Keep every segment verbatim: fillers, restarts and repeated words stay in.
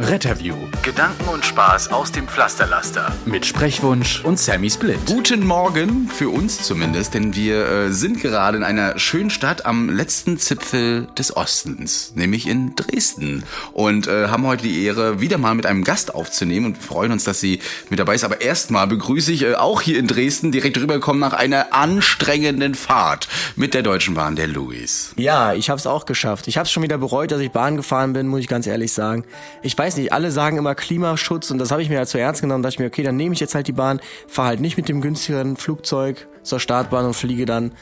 Retterview. Gedanken und Spaß aus dem Pflasterlaster. Mit Sprechwunsch und Sammy Split. Guten Morgen, für uns zumindest, denn wir äh, sind gerade in einer schönen Stadt am letzten Zipfel des Ostens, nämlich in Dresden. Und äh, haben heute die Ehre, wieder mal mit einem Gast aufzunehmen und wir freuen uns, dass sie mit dabei ist. Aber erstmal begrüße ich äh, auch hier in Dresden direkt rübergekommen nach einer anstrengenden Fahrt mit der Deutschen Bahn, der Luis. Ja, ich hab's auch geschafft. Ich hab's schon wieder bereut, dass ich Bahn gefahren bin, muss ich ganz ehrlich sagen. Ich weiß nicht, alle sagen immer Klimaschutz und das habe ich mir halt zu ernst genommen. Da dachte ich mir, okay, dann nehme ich jetzt halt die Bahn, fahre halt nicht mit dem günstigeren Flugzeug zur Startbahn und fliege dann.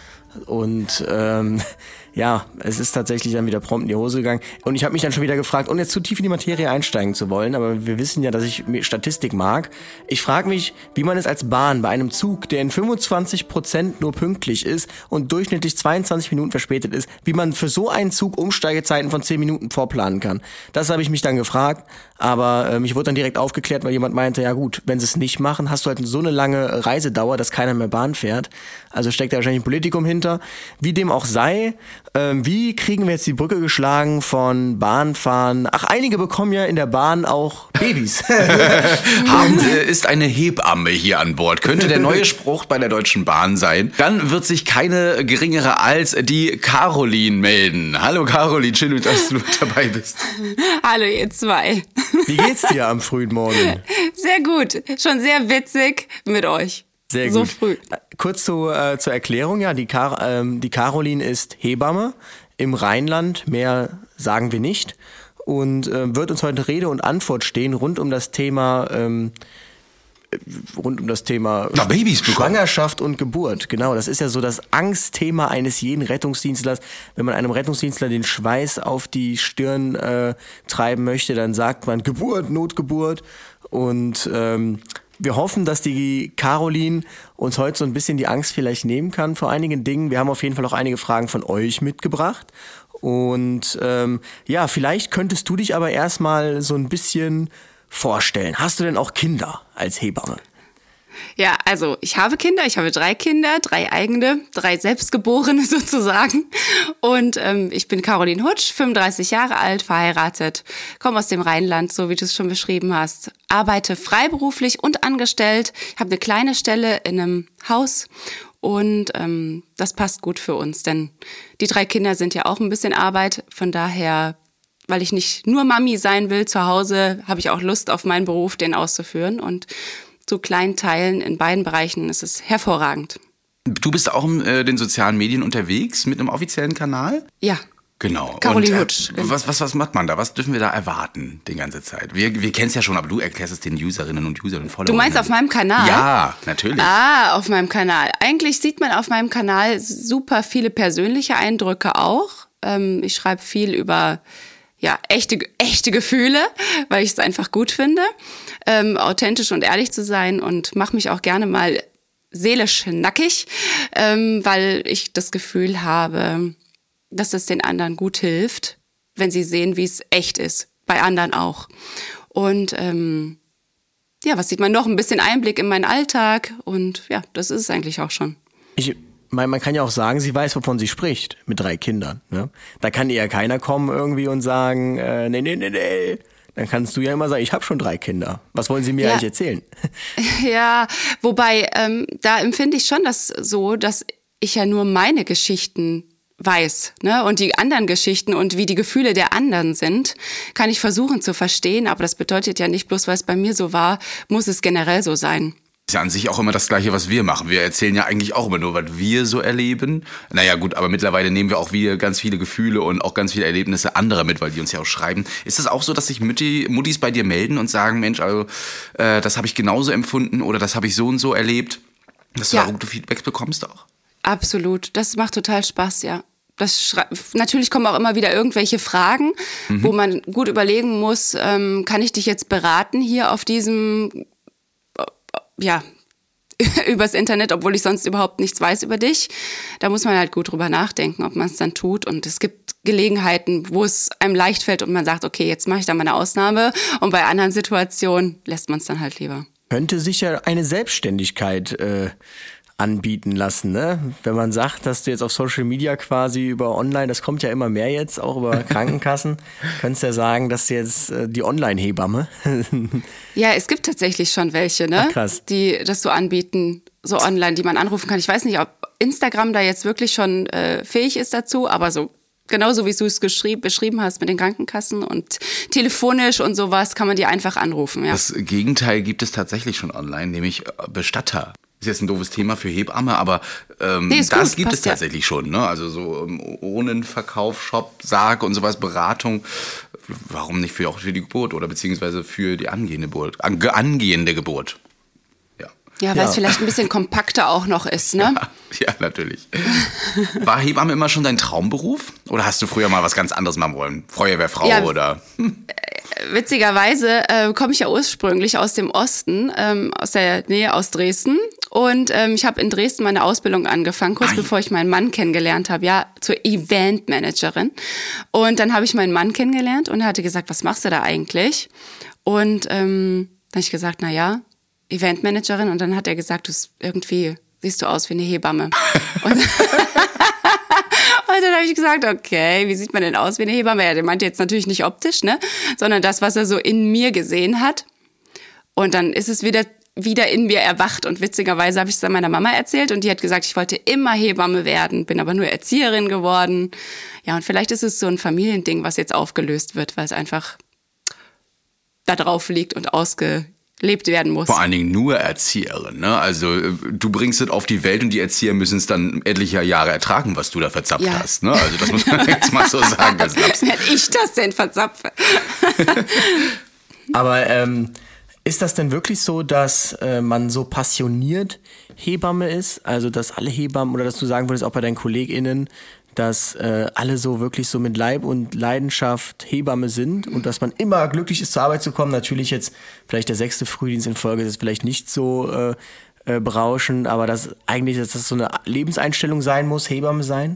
Und ähm, ja, es ist tatsächlich dann wieder prompt in die Hose gegangen. Und ich habe mich dann schon wieder gefragt, ohne jetzt zu tief in die Materie einsteigen zu wollen, aber wir wissen ja, dass ich Statistik mag. Ich frage mich, wie man es als Bahn bei einem Zug, der in fünfundzwanzig Prozent nur pünktlich ist und durchschnittlich zweiundzwanzig Minuten verspätet ist, wie man für so einen Zug Umsteigezeiten von zehn Minuten vorplanen kann. Das habe ich mich dann gefragt, aber äh, mich wurde dann direkt aufgeklärt, weil jemand meinte, ja gut, wenn sie es nicht machen, hast du halt so eine lange Reisedauer, dass keiner mehr Bahn fährt. Also steckt da wahrscheinlich ein Politikum hinter. Wie dem auch sei, äh, wie kriegen wir jetzt die Brücke geschlagen von Bahnfahren? Ach, einige bekommen ja in der Bahn auch Babys. Haben, äh, ist eine Hebamme hier an Bord. Könnte der neue Spruch bei der Deutschen Bahn sein. Dann wird sich keine geringere als die Caroline melden. Hallo Caroline, schön, dass du mit dabei bist. Hallo ihr zwei. Wie geht's dir am frühen Morgen? Sehr gut, schon sehr witzig mit euch. Sehr gut. So früh. Kurz zu, äh, zur Erklärung, ja, die, Car- ähm, die Caroline ist Hebamme im Rheinland, mehr sagen wir nicht, und äh, wird uns heute Rede und Antwort stehen rund um das Thema ähm, rund um das Thema Na, Babys bekommen. Schwangerschaft und Geburt. Genau, das ist ja so das Angstthema eines jeden Rettungsdienstlers. Wenn man einem Rettungsdienstler den Schweiß auf die Stirn äh, treiben möchte, dann sagt man Geburt, Notgeburt und ähm, wir hoffen, dass die Caroline uns heute so ein bisschen die Angst vielleicht nehmen kann vor einigen Dingen. Wir haben auf jeden Fall auch einige Fragen von euch mitgebracht. Und ähm, ja, vielleicht könntest du dich aber erstmal so ein bisschen vorstellen. Hast du denn auch Kinder als Hebamme? Ja, also ich habe Kinder, ich habe drei Kinder, drei eigene, drei Selbstgeborene sozusagen. Und ähm, ich bin Caroline Hutsch, fünfunddreißig Jahre alt, verheiratet, komme aus dem Rheinland, so wie du es schon beschrieben hast, arbeite freiberuflich und angestellt, habe eine kleine Stelle in einem Haus und ähm, das passt gut für uns, denn die drei Kinder sind ja auch ein bisschen Arbeit, von daher, weil ich nicht nur Mami sein will zu Hause, habe ich auch Lust auf meinen Beruf, den auszuführen und zu kleinen Teilen in beiden Bereichen ist es hervorragend. Du bist auch in äh, den sozialen Medien unterwegs mit einem offiziellen Kanal? Ja. Genau. Caroline Und, äh, Hutsch. Was, was, was macht man da? Was dürfen wir da erwarten die ganze Zeit? Wir, wir kennen es ja schon, aber du erklärst es den Userinnen und Usern und Followern. Du meinst auf meinem Kanal? Ja, natürlich. Ah, auf meinem Kanal. Eigentlich sieht man auf meinem Kanal super viele persönliche Eindrücke auch. Ähm, ich schreibe viel über ja echte echte Gefühle, weil ich es einfach gut finde, ähm, authentisch und ehrlich zu sein und mache mich auch gerne mal seelisch nackig, ähm, weil ich das Gefühl habe, dass es den anderen gut hilft, wenn sie sehen, wie es echt ist, bei anderen auch. Und ähm, ja, was sieht man noch? Ein bisschen Einblick in meinen Alltag und ja, das ist es eigentlich auch schon. Ich Man, man kann ja auch sagen, sie weiß, wovon sie spricht, mit drei Kindern. Ne? Da kann ihr ja keiner kommen irgendwie und sagen, äh, nee, nee, nee, nee. Dann kannst du ja immer sagen, ich habe schon drei Kinder. Was wollen sie mir ja. eigentlich erzählen? Ja, wobei, ähm, da empfinde ich schon das so, dass ich ja nur meine Geschichten weiß, ne? Und die anderen Geschichten und wie die Gefühle der anderen sind, kann ich versuchen zu verstehen. Aber das bedeutet ja nicht bloß, weil es bei mir so war, muss es generell so sein. Ist ja an sich auch immer das Gleiche, was wir machen. Wir erzählen ja eigentlich auch immer nur, was wir so erleben. Naja gut, aber mittlerweile nehmen wir auch wieder ganz viele Gefühle und auch ganz viele Erlebnisse anderer mit, weil die uns ja auch schreiben. Ist es auch so, dass sich Mütti, Muttis bei dir melden und sagen, Mensch, also äh, das habe ich genauso empfunden oder das habe ich so und so erlebt, dass du ja. da gute Feedbacks bekommst auch? Absolut, das macht total Spaß, ja. Das schrei- Natürlich kommen auch immer wieder irgendwelche Fragen, mhm. wo man gut überlegen muss, ähm, kann ich dich jetzt beraten hier auf diesem ja, übers Internet, obwohl ich sonst überhaupt nichts weiß über dich. Da muss man halt gut drüber nachdenken, ob man es dann tut. Und es gibt Gelegenheiten, wo es einem leicht fällt und man sagt, okay, jetzt mache ich da mal eine Ausnahme. Und bei anderen Situationen lässt man es dann halt lieber. Könnte sicher eine Selbstständigkeit äh, anbieten lassen, ne? Wenn man sagt, dass du jetzt auf Social Media quasi über Online, das kommt ja immer mehr jetzt, auch über Krankenkassen, könntest ja sagen, dass du jetzt äh, die Online-Hebamme. Ja, es gibt tatsächlich schon welche, ne? Ach, krass. Die das so anbieten, so online, die man anrufen kann. Ich weiß nicht, ob Instagram da jetzt wirklich schon äh, fähig ist dazu, aber so genauso wie du es geschrieb, beschrieben hast mit den Krankenkassen und telefonisch und sowas, kann man die einfach anrufen. Ja. Das Gegenteil gibt es tatsächlich schon online, nämlich Bestatter. Ist jetzt ein doofes Thema für Hebamme, aber ähm, nee, das gut, gibt es ja. tatsächlich schon. Ne? Also so ähm, Urnenverkauf, Shop, Sarg und sowas, Beratung. Warum nicht für, auch für die Geburt oder beziehungsweise für die angehende Geburt? Ange- angehende Geburt. Ja, ja weil Ja. es vielleicht ein bisschen kompakter auch noch ist, ne? ja, ja natürlich. War Hebamme immer schon dein Traumberuf? Oder hast du früher mal was ganz anderes machen wollen? Feuerwehrfrau Ja. oder... Witzigerweise äh, komme ich ja ursprünglich aus dem Osten, ähm, aus der Nähe aus Dresden. Und ähm, ich habe in Dresden meine Ausbildung angefangen, kurz Ei. bevor ich meinen Mann kennengelernt habe, ja, zur Eventmanagerin. Und dann habe ich meinen Mann kennengelernt und er hatte gesagt, was machst du da eigentlich? Und ähm, dann habe ich gesagt, na ja, Eventmanagerin. Und dann hat er gesagt, du irgendwie siehst du aus wie eine Hebamme. und Und dann habe ich gesagt, okay, wie sieht man denn aus wie eine Hebamme? Ja, der meinte jetzt natürlich nicht optisch, ne, sondern das, was er so in mir gesehen hat. Und dann ist es wieder wieder in mir erwacht. Und witzigerweise habe ich es dann meiner Mama erzählt und die hat gesagt, ich wollte immer Hebamme werden, bin aber nur Erzieherin geworden. Ja, und vielleicht ist es so ein Familiending, was jetzt aufgelöst wird, weil es einfach da drauf liegt und ausgelebt werden muss. Vor allen Dingen nur Erzieherin, ne? Also äh, du bringst es auf die Welt und die Erzieher müssen es dann etliche Jahre ertragen, was du da verzapft Ja. hast, ne? Also das muss man jetzt mal so sagen. Das Laps. Wenn ich das denn verzapfe. Aber ähm, ist das denn wirklich so, dass äh, man so passioniert Hebamme ist? Also dass alle Hebammen, oder dass du sagen würdest, auch bei deinen KollegInnen, dass äh, alle so wirklich so mit Leib und Leidenschaft Hebamme sind und dass man immer glücklich ist, zur Arbeit zu kommen. Natürlich jetzt vielleicht der sechste Frühdienst in Folge ist vielleicht nicht so äh, äh, berauschend, aber dass eigentlich dass das so eine Lebenseinstellung sein muss, Hebamme sein?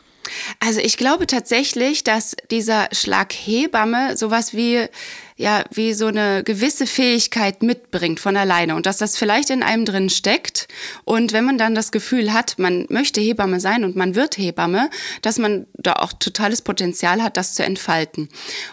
Also ich glaube tatsächlich, dass dieser Schlag Hebamme sowas wie, ja, wie so eine gewisse Fähigkeit mitbringt von alleine und dass das vielleicht in einem drin steckt. Und wenn man dann das Gefühl hat, man möchte Hebamme sein und man wird Hebamme, dass man da auch totales Potenzial hat, das zu entfalten.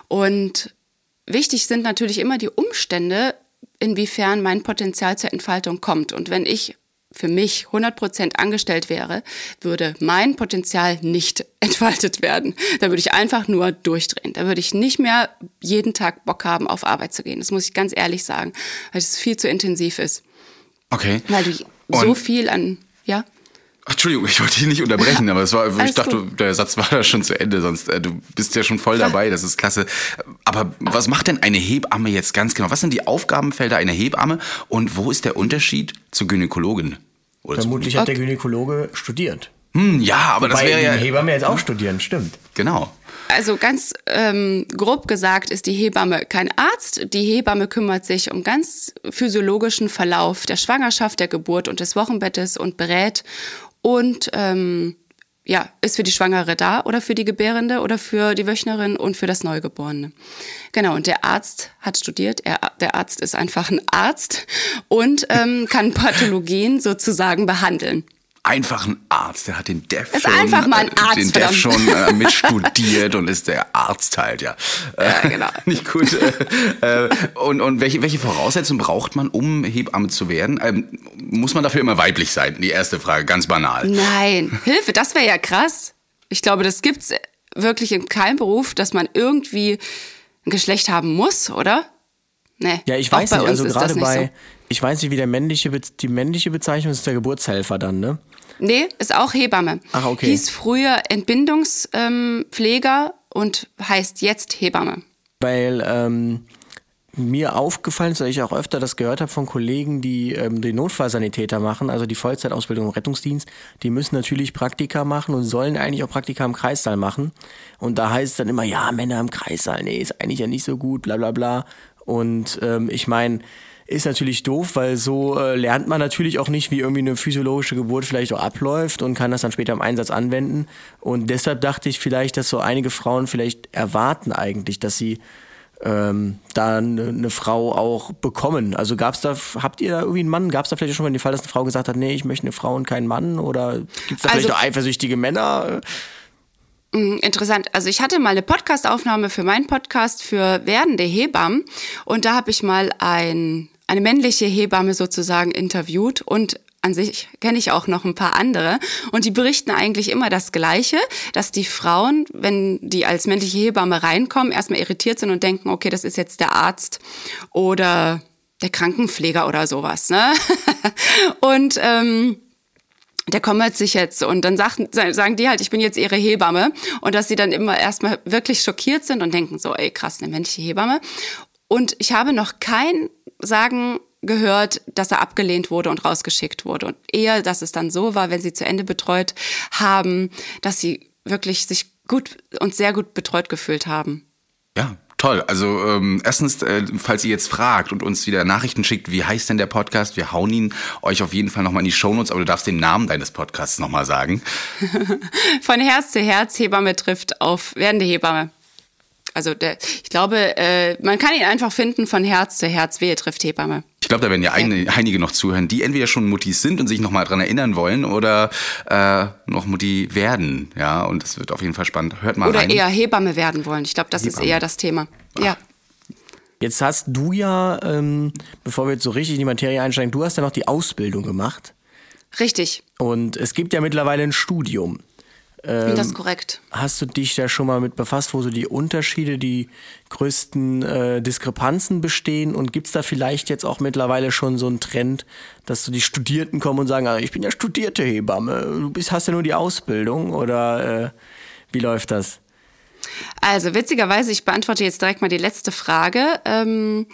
Und wichtig sind natürlich immer die Umstände, inwiefern mein Potenzial zur Entfaltung kommt. Und wenn ich für mich hundert Prozent angestellt wäre, würde mein Potenzial nicht entfaltet werden. Da würde ich einfach nur durchdrehen. Da würde ich nicht mehr jeden Tag Bock haben, auf Arbeit zu gehen. Das muss ich ganz ehrlich sagen, weil es viel zu intensiv ist. Okay. Weil du Und- so viel an, ja? Ach, Entschuldigung, ich wollte dich nicht unterbrechen, aber es war, ich Alles dachte, gut. der Satz war da schon zu Ende, sonst äh, du bist ja schon voll dabei, das ist klasse. Aber was macht denn eine Hebamme jetzt ganz genau? Was sind die Aufgabenfelder einer Hebamme und wo ist der Unterschied zur Gynäkologin? Oder Vermutlich hat der Gynäkologe studiert. so? Hm, ja, aber das Wobei wäre die ja Hebamme jetzt auch studieren, stimmt. genau. Also ganz ähm, grob gesagt ist die Hebamme kein Arzt. Die Hebamme kümmert sich um ganz physiologischen Verlauf der Schwangerschaft, der Geburt und des Wochenbettes und berät und ähm, ja, ist für die Schwangere da oder für die Gebärende oder für die Wöchnerin und für das Neugeborene. Genau, und der Arzt hat studiert, er, der Arzt ist einfach ein Arzt und ähm, kann Pathologien sozusagen behandeln. Einfach ein Arzt, der hat den Dev Ist schon, einfach mal ein äh, Arzt, den Dev verdammt. schon äh, mitstudiert und ist der Arzt halt, ja. Ja, genau. Nicht gut. Äh, äh, und und welche, welche Voraussetzungen braucht man, um Hebamme zu werden? Ähm, muss man dafür immer weiblich sein? Die erste Frage, ganz banal. Nein, Hilfe, das wäre ja krass. Ich glaube, das gibt's wirklich in keinem Beruf, dass man irgendwie ein Geschlecht haben muss, oder? Nee. Ja, ich auch weiß bei nicht, uns also ist gerade das nicht bei, so. ich weiß nicht, wie der männliche, Be- die männliche Bezeichnung ist der Geburtshelfer dann, ne? Nee, ist auch Hebamme. Ach, okay. Hieß früher Entbindungspfleger ähm, Pfleger und heißt jetzt Hebamme. Weil ähm, mir aufgefallen ist, weil ich auch öfter das gehört habe von Kollegen, die ähm, die Notfallsanitäter machen, also die Vollzeitausbildung im Rettungsdienst, die müssen natürlich Praktika machen und sollen eigentlich auch Praktika im Kreissaal machen. Und da heißt es dann immer, ja, Männer im Kreissaal, nee, ist eigentlich ja nicht so gut, bla bla bla. Und ähm, ich meine, ist natürlich doof, weil so äh, lernt man natürlich auch nicht, wie irgendwie eine physiologische Geburt vielleicht auch abläuft und kann das dann später im Einsatz anwenden. Und deshalb dachte ich vielleicht, dass so einige Frauen vielleicht erwarten eigentlich, dass sie ähm, da eine, eine Frau auch bekommen? Also gab's da, habt ihr da irgendwie einen Mann? Gab's da vielleicht schon mal den Fall, dass eine Frau gesagt hat, nee, ich möchte eine Frau und keinen Mann? Oder gibt's da vielleicht Also, auch eifersüchtige Männer? Interessant. Also ich hatte mal eine Podcast-Aufnahme für meinen Podcast für werdende Hebammen und da habe ich mal ein, eine männliche Hebamme sozusagen interviewt und an sich kenne ich auch noch ein paar andere und die berichten eigentlich immer das Gleiche, dass die Frauen, wenn die als männliche Hebamme reinkommen, erstmal irritiert sind und denken, okay, das ist jetzt der Arzt oder der Krankenpfleger oder sowas, ne? Und ähm, der kümmert sich jetzt und dann sagen, sagen die halt, ich bin jetzt ihre Hebamme und dass sie dann immer erstmal wirklich schockiert sind und denken so, ey krass, eine männliche Hebamme. Und ich habe noch kein Sagen gehört, dass er abgelehnt wurde und rausgeschickt wurde und eher, dass es dann so war, wenn sie zu Ende betreut haben, dass sie wirklich sich gut und sehr gut betreut gefühlt haben. Ja, toll. Also ähm, erstens, äh, falls ihr jetzt fragt und uns wieder Nachrichten schickt, wie heißt denn der Podcast? Wir hauen ihn euch auf jeden Fall nochmal in die Shownotes, aber du darfst den Namen deines Podcasts nochmal sagen. Von Herz zu Herz, Hebamme trifft auf werdende Hebamme. Also der, ich glaube, äh, man kann ihn einfach finden, von Herz zu Herz, Wehe trifft Hebamme. Ich glaube, da werden ja einige, einige noch zuhören, die entweder schon Muttis sind und sich nochmal dran erinnern wollen oder äh, noch Mutti werden. Ja, und das wird auf jeden Fall spannend. Hört mal oder rein. Oder eher Hebamme werden wollen. Ich glaube, das Hebamme. ist eher das Thema. Ach. Ja. Jetzt hast du ja, ähm, bevor wir jetzt so richtig in die Materie einsteigen, du hast ja noch die Ausbildung gemacht. Richtig. Und es gibt ja mittlerweile ein Studium. Ähm, das ist korrekt. Hast du dich da schon mal mit befasst, wo so die Unterschiede, die größten äh, Diskrepanzen bestehen? Und gibt's da vielleicht jetzt auch mittlerweile schon so einen Trend, dass so die Studierten kommen und sagen, ah, ich bin ja studierte Hebamme, du bist, hast ja nur die Ausbildung? Oder äh, wie läuft das? Also witzigerweise, ich beantworte jetzt direkt mal die letzte Frage. Ähm,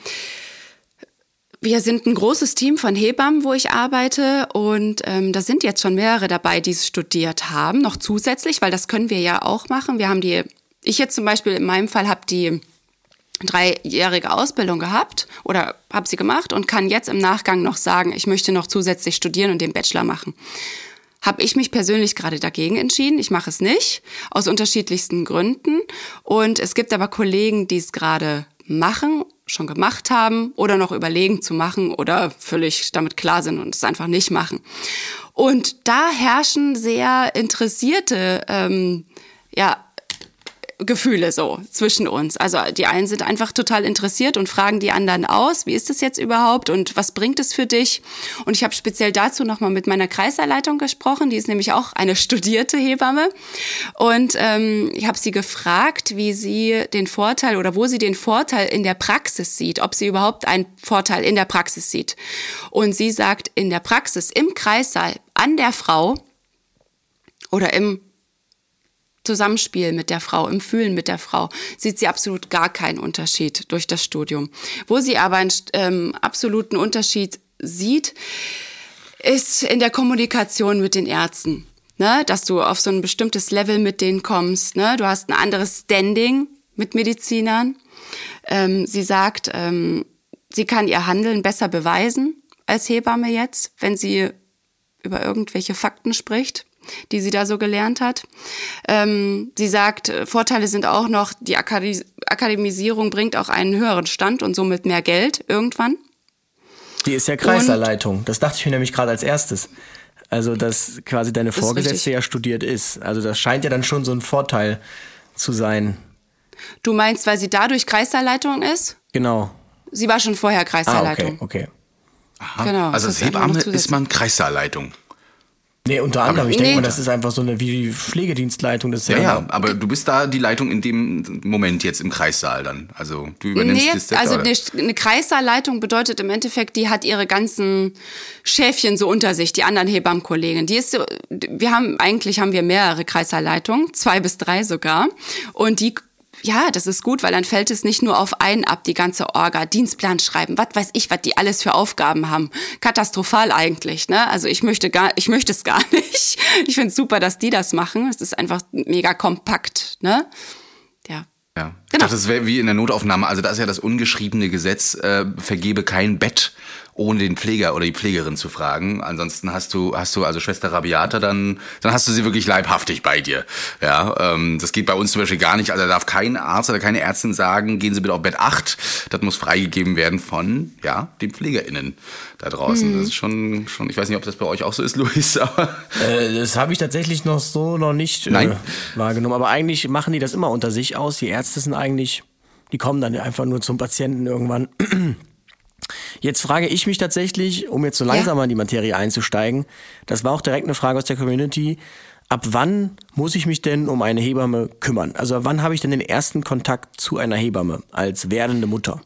Wir sind ein großes Team von Hebammen, wo ich arbeite und ähm, da sind jetzt schon mehrere dabei, die es studiert haben, noch zusätzlich, weil das können wir ja auch machen. Wir haben die, ich jetzt zum Beispiel in meinem Fall habe die dreijährige Ausbildung gehabt oder habe sie gemacht und kann jetzt im Nachgang noch sagen, ich möchte noch zusätzlich studieren und den Bachelor machen. Habe ich mich persönlich gerade dagegen entschieden. Ich mache es nicht, aus unterschiedlichsten Gründen. Und es gibt aber Kollegen, die es gerade machen, schon gemacht haben oder noch überlegen zu machen oder völlig damit klar sind und es einfach nicht machen. Und da herrschen sehr interessierte ähm, ja, Gefühle so zwischen uns. Also die einen sind einfach total interessiert und fragen die anderen aus, wie ist das jetzt überhaupt und was bringt es für dich? Und ich habe speziell dazu nochmal mit meiner Kreisleitleitung gesprochen, die ist nämlich auch eine studierte Hebamme. Und ähm, ich habe sie gefragt, wie sie den Vorteil oder wo sie den Vorteil in der Praxis sieht, ob sie überhaupt einen Vorteil in der Praxis sieht. Und sie sagt, in der Praxis, im Kreissaal, an der Frau oder im Zusammenspiel mit der Frau, im Fühlen mit der Frau, sieht sie absolut gar keinen Unterschied durch das Studium. Wo sie aber einen ähm, absoluten Unterschied sieht, ist in der Kommunikation mit den Ärzten. Ne? Dass du auf so ein bestimmtes Level mit denen kommst. Ne? Du hast ein anderes Standing mit Medizinern. Ähm, sie sagt, ähm, sie kann ihr Handeln besser beweisen als Hebamme jetzt, wenn sie über irgendwelche Fakten spricht, die sie da so gelernt hat. Ähm, sie sagt, Vorteile sind auch noch, die Akademi- Akademisierung bringt auch einen höheren Stand und somit mehr Geld irgendwann. Die ist ja Kreisleitleitung. Das dachte ich mir nämlich gerade als erstes. Also, dass quasi deine Vorgesetzte ja studiert ist. Also, das scheint ja dann schon so ein Vorteil zu sein. Du meinst, weil sie dadurch Kreisleitleitung ist? Genau. Sie war schon vorher Kreisleitleitung. Ah, okay, okay. Aha. Genau, also als Hebamme ist man Kreissaalleitung. Nee, unter anderem. Ich nee. denke mal, das ist einfach so eine wie die Pflegedienstleitung. Das ist Ja, ja, ja, aber du bist da die Leitung in dem Moment jetzt im Kreissaal dann. Also du übernimmst nee, das Zepter, also oder? eine, eine Kreissaalleitung bedeutet im Endeffekt, die hat ihre ganzen Schäfchen so unter sich, die anderen Hebammenkollegen. Die ist so, wir haben, eigentlich haben wir mehrere Kreissaalleitungen, zwei bis drei sogar. Und die, ja, das ist gut, weil dann fällt es nicht nur auf einen ab, die ganze Orga, Dienstplan schreiben, was weiß ich, was die alles für Aufgaben haben. Katastrophal eigentlich, ne? Also ich möchte gar, ich möchte es gar nicht. Ich finde es super, dass die das machen. Es ist einfach mega kompakt, ne? Ja. Ja. Ich dachte, das wäre wie in der Notaufnahme. Also da ist ja das ungeschriebene Gesetz, äh, vergebe kein Bett ohne den Pfleger oder die Pflegerin zu fragen. Ansonsten hast du, hast du also Schwester Rabiata, dann, dann hast du sie wirklich leibhaftig bei dir. Ja, ähm, das geht bei uns zum Beispiel gar nicht. Also da darf kein Arzt oder keine Ärztin sagen, gehen Sie bitte auf Bett acht. Das muss freigegeben werden von, ja, den PflegerInnen da draußen. Mhm. Das ist schon, schon, ich weiß nicht, ob das bei euch auch so ist, Luis, aber. Äh, das habe ich tatsächlich noch so noch nicht äh, wahrgenommen. Aber eigentlich machen die das immer unter sich aus. Die Ärzte sind eigentlich, die kommen dann einfach nur zum Patienten irgendwann. Jetzt frage ich mich tatsächlich, um jetzt so langsam mal in die Materie einzusteigen, das war auch direkt eine Frage aus der Community, ab wann muss ich mich denn um eine Hebamme kümmern? Also ab wann habe ich denn den ersten Kontakt zu einer Hebamme als werdende Mutter?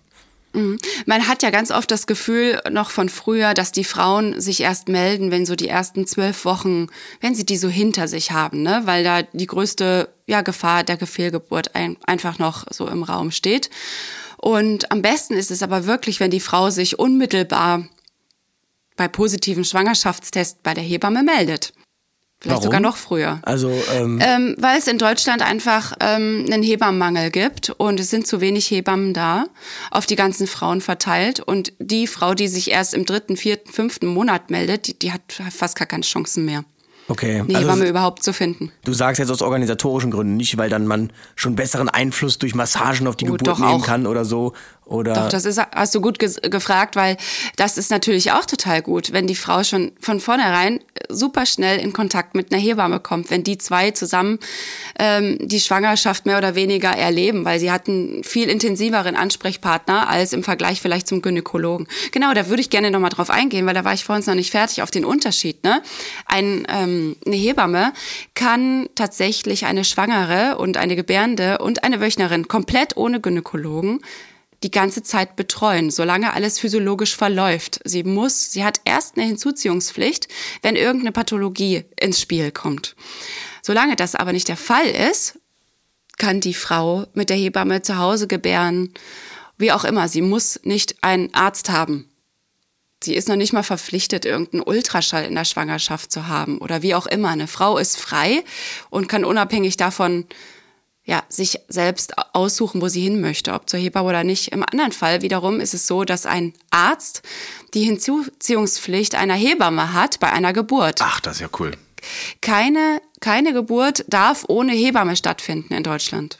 Man hat ja ganz oft das Gefühl noch von früher, dass die Frauen sich erst melden, wenn so die ersten zwölf Wochen, wenn sie die so hinter sich haben, ne? Weil da die größte ja, Gefahr der Fehlgeburt ein, einfach noch so im Raum steht. Und am besten ist es aber wirklich, wenn die Frau sich unmittelbar bei positiven Schwangerschaftstests bei der Hebamme meldet. Vielleicht Warum? Sogar noch früher. Also, ähm ähm, weil es in Deutschland einfach ähm, einen Hebammenmangel gibt und es sind zu wenig Hebammen da, auf die ganzen Frauen verteilt. Und die Frau, die sich erst im dritten, vierten, fünften Monat meldet, die, die hat fast gar keine Chancen mehr. Okay. Eine Hebamme also, überhaupt zu finden. Du sagst jetzt aus organisatorischen Gründen, nicht weil dann man schon besseren Einfluss durch Massagen auf die Gut, Geburt doch nehmen auch. kann oder so. Oder Doch, das ist, hast du gut ges- gefragt, weil das ist natürlich auch total gut, wenn die Frau schon von vornherein super schnell in Kontakt mit einer Hebamme kommt, wenn die zwei zusammen ähm, die Schwangerschaft mehr oder weniger erleben, weil sie hatten einen viel intensiveren Ansprechpartner als im Vergleich vielleicht zum Gynäkologen. Genau, da würde ich gerne nochmal drauf eingehen, weil da war ich vorhin noch nicht fertig auf den Unterschied. Ne? Ein, ähm, eine Hebamme kann tatsächlich eine Schwangere und eine Gebärende und eine Wöchnerin komplett ohne Gynäkologen die ganze Zeit betreuen, solange alles physiologisch verläuft. Sie muss, sie hat erst eine Hinzuziehungspflicht, wenn irgendeine Pathologie ins Spiel kommt. Solange das aber nicht der Fall ist, kann die Frau mit der Hebamme zu Hause gebären, wie auch immer. Sie muss nicht einen Arzt haben. Sie ist noch nicht mal verpflichtet, irgendeinen Ultraschall in der Schwangerschaft zu haben oder wie auch immer. Eine Frau ist frei und kann unabhängig davon ja, sich selbst aussuchen, wo sie hin möchte, ob zur Hebamme oder nicht. Im anderen Fall wiederum ist es so, dass ein Arzt die Hinzuziehungspflicht einer Hebamme hat bei einer Geburt. Ach, das ist ja cool. Keine, keine Geburt darf ohne Hebamme stattfinden in Deutschland.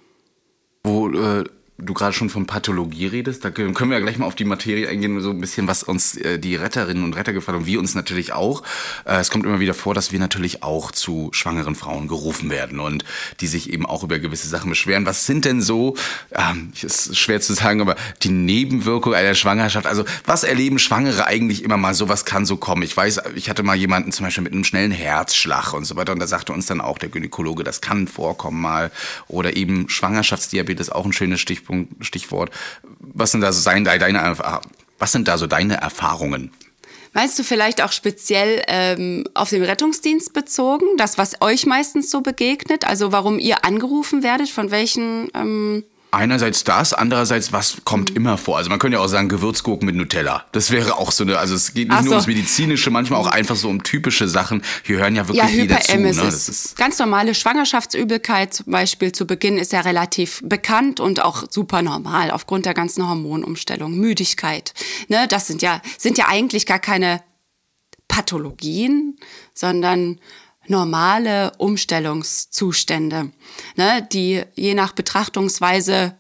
Wo äh, du gerade schon von Pathologie redest, da können wir ja gleich mal auf die Materie eingehen, so ein bisschen, was uns äh, die Retterinnen und Retter gefallen und wir uns natürlich auch. Äh, es kommt immer wieder vor, dass wir natürlich auch zu schwangeren Frauen gerufen werden und die sich eben auch über gewisse Sachen beschweren. Was sind denn so, ähm, ist schwer zu sagen, aber die Nebenwirkungen einer Schwangerschaft? Also was erleben Schwangere eigentlich immer mal? Sowas kann so kommen. Ich weiß, ich hatte mal jemanden zum Beispiel mit einem schnellen Herzschlag und so weiter und da sagte uns dann auch der Gynäkologe, das kann vorkommen mal. Oder eben Schwangerschaftsdiabetes, auch ein schönes Stichpunkt. Stichwort. Was sind da so deine, was sind da so deine Erfahrungen? Meinst du vielleicht auch speziell ähm, auf den Rettungsdienst bezogen, das, was euch meistens so begegnet? Also warum ihr angerufen werdet, von welchen... Ähm Einerseits das, andererseits, was kommt mhm. immer vor? Also man könnte ja auch sagen, Gewürzgurken mit Nutella. Das wäre auch so eine, also es geht nicht Ach nur so. ums Medizinische, manchmal auch einfach so um typische Sachen. Hier hören ja wirklich ja, jeder zu. Ne? Das ist ganz normale Schwangerschaftsübelkeit zum Beispiel zu Beginn ist ja relativ bekannt und auch super normal aufgrund der ganzen Hormonumstellung. Müdigkeit, ne, das sind ja, sind ja eigentlich gar keine Pathologien, sondern normale Umstellungszustände, ne, die je nach Betrachtungsweise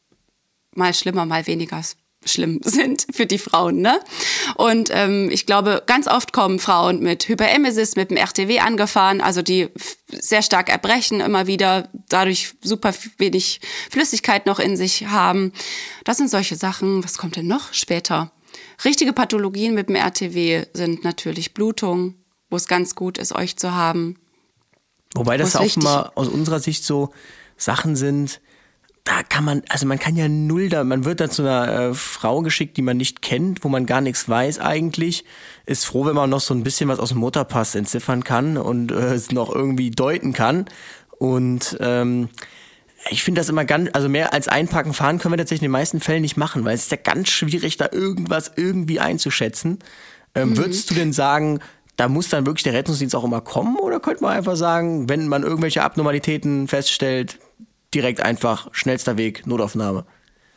mal schlimmer, mal weniger schlimm sind für die Frauen, ne? Und ähm, ich glaube, ganz oft kommen Frauen mit Hyperemesis, mit dem R T W angefahren, also die sehr stark erbrechen immer wieder, dadurch super wenig Flüssigkeit noch in sich haben. Das sind solche Sachen. Was kommt denn noch später? Richtige Pathologien mit dem R T W sind natürlich Blutung, wo es ganz gut ist, euch zu haben. Wobei das auch mal aus unserer Sicht so Sachen sind, da kann man, also man kann ja null da, man wird da zu einer äh, Frau geschickt, die man nicht kennt, wo man gar nichts weiß eigentlich, ist froh, wenn man noch so ein bisschen was aus dem Mutterpass entziffern kann und äh, es noch irgendwie deuten kann. Und ähm, ich finde das immer ganz, also mehr als einpacken fahren können wir tatsächlich in den meisten Fällen nicht machen, weil es ist ja ganz schwierig, da irgendwas irgendwie einzuschätzen. Ähm, mhm. Würdest du denn sagen, da muss dann wirklich der Rettungsdienst auch immer kommen oder könnte man einfach sagen, wenn man irgendwelche Abnormalitäten feststellt, direkt einfach schnellster Weg, Notaufnahme?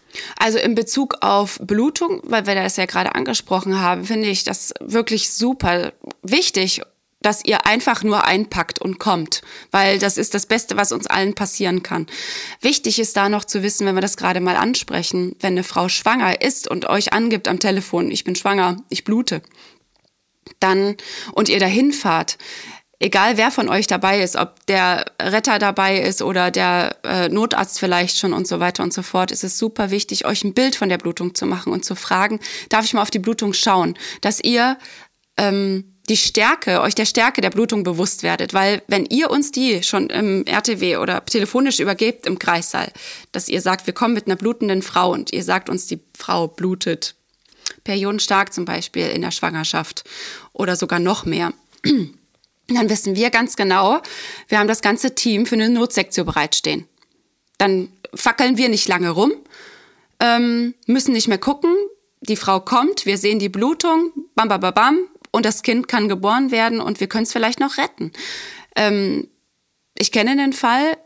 Also in Bezug auf Blutung, weil wir das ja gerade angesprochen haben, finde ich das wirklich super wichtig, dass ihr einfach nur einpackt und kommt, weil das ist das Beste, was uns allen passieren kann. Wichtig ist da noch zu wissen, wenn wir das gerade mal ansprechen, wenn eine Frau schwanger ist und euch angibt am Telefon, ich bin schwanger, ich blute, dann und ihr dahin fahrt, egal wer von euch dabei ist, ob der Retter dabei ist oder der äh, Notarzt vielleicht schon und so weiter und so fort, ist es super wichtig, euch ein Bild von der Blutung zu machen und zu fragen, darf ich mal auf die Blutung schauen, dass ihr ähm, die Stärke, euch der Stärke der Blutung bewusst werdet, weil wenn ihr uns die schon im R T W oder telefonisch übergebt im Kreissaal, dass ihr sagt, wir kommen mit einer blutenden Frau und ihr sagt uns, die Frau blutet periodenstark zum Beispiel in der Schwangerschaft oder sogar noch mehr, dann wissen wir ganz genau, wir haben das ganze Team für eine Notsektio bereitstehen. Dann fackeln wir nicht lange rum, ähm, müssen nicht mehr gucken, die Frau kommt, wir sehen die Blutung, bam, bam, bam, bam, und das Kind kann geboren werden und wir können es vielleicht noch retten. Ähm, ich kenne einen Fall,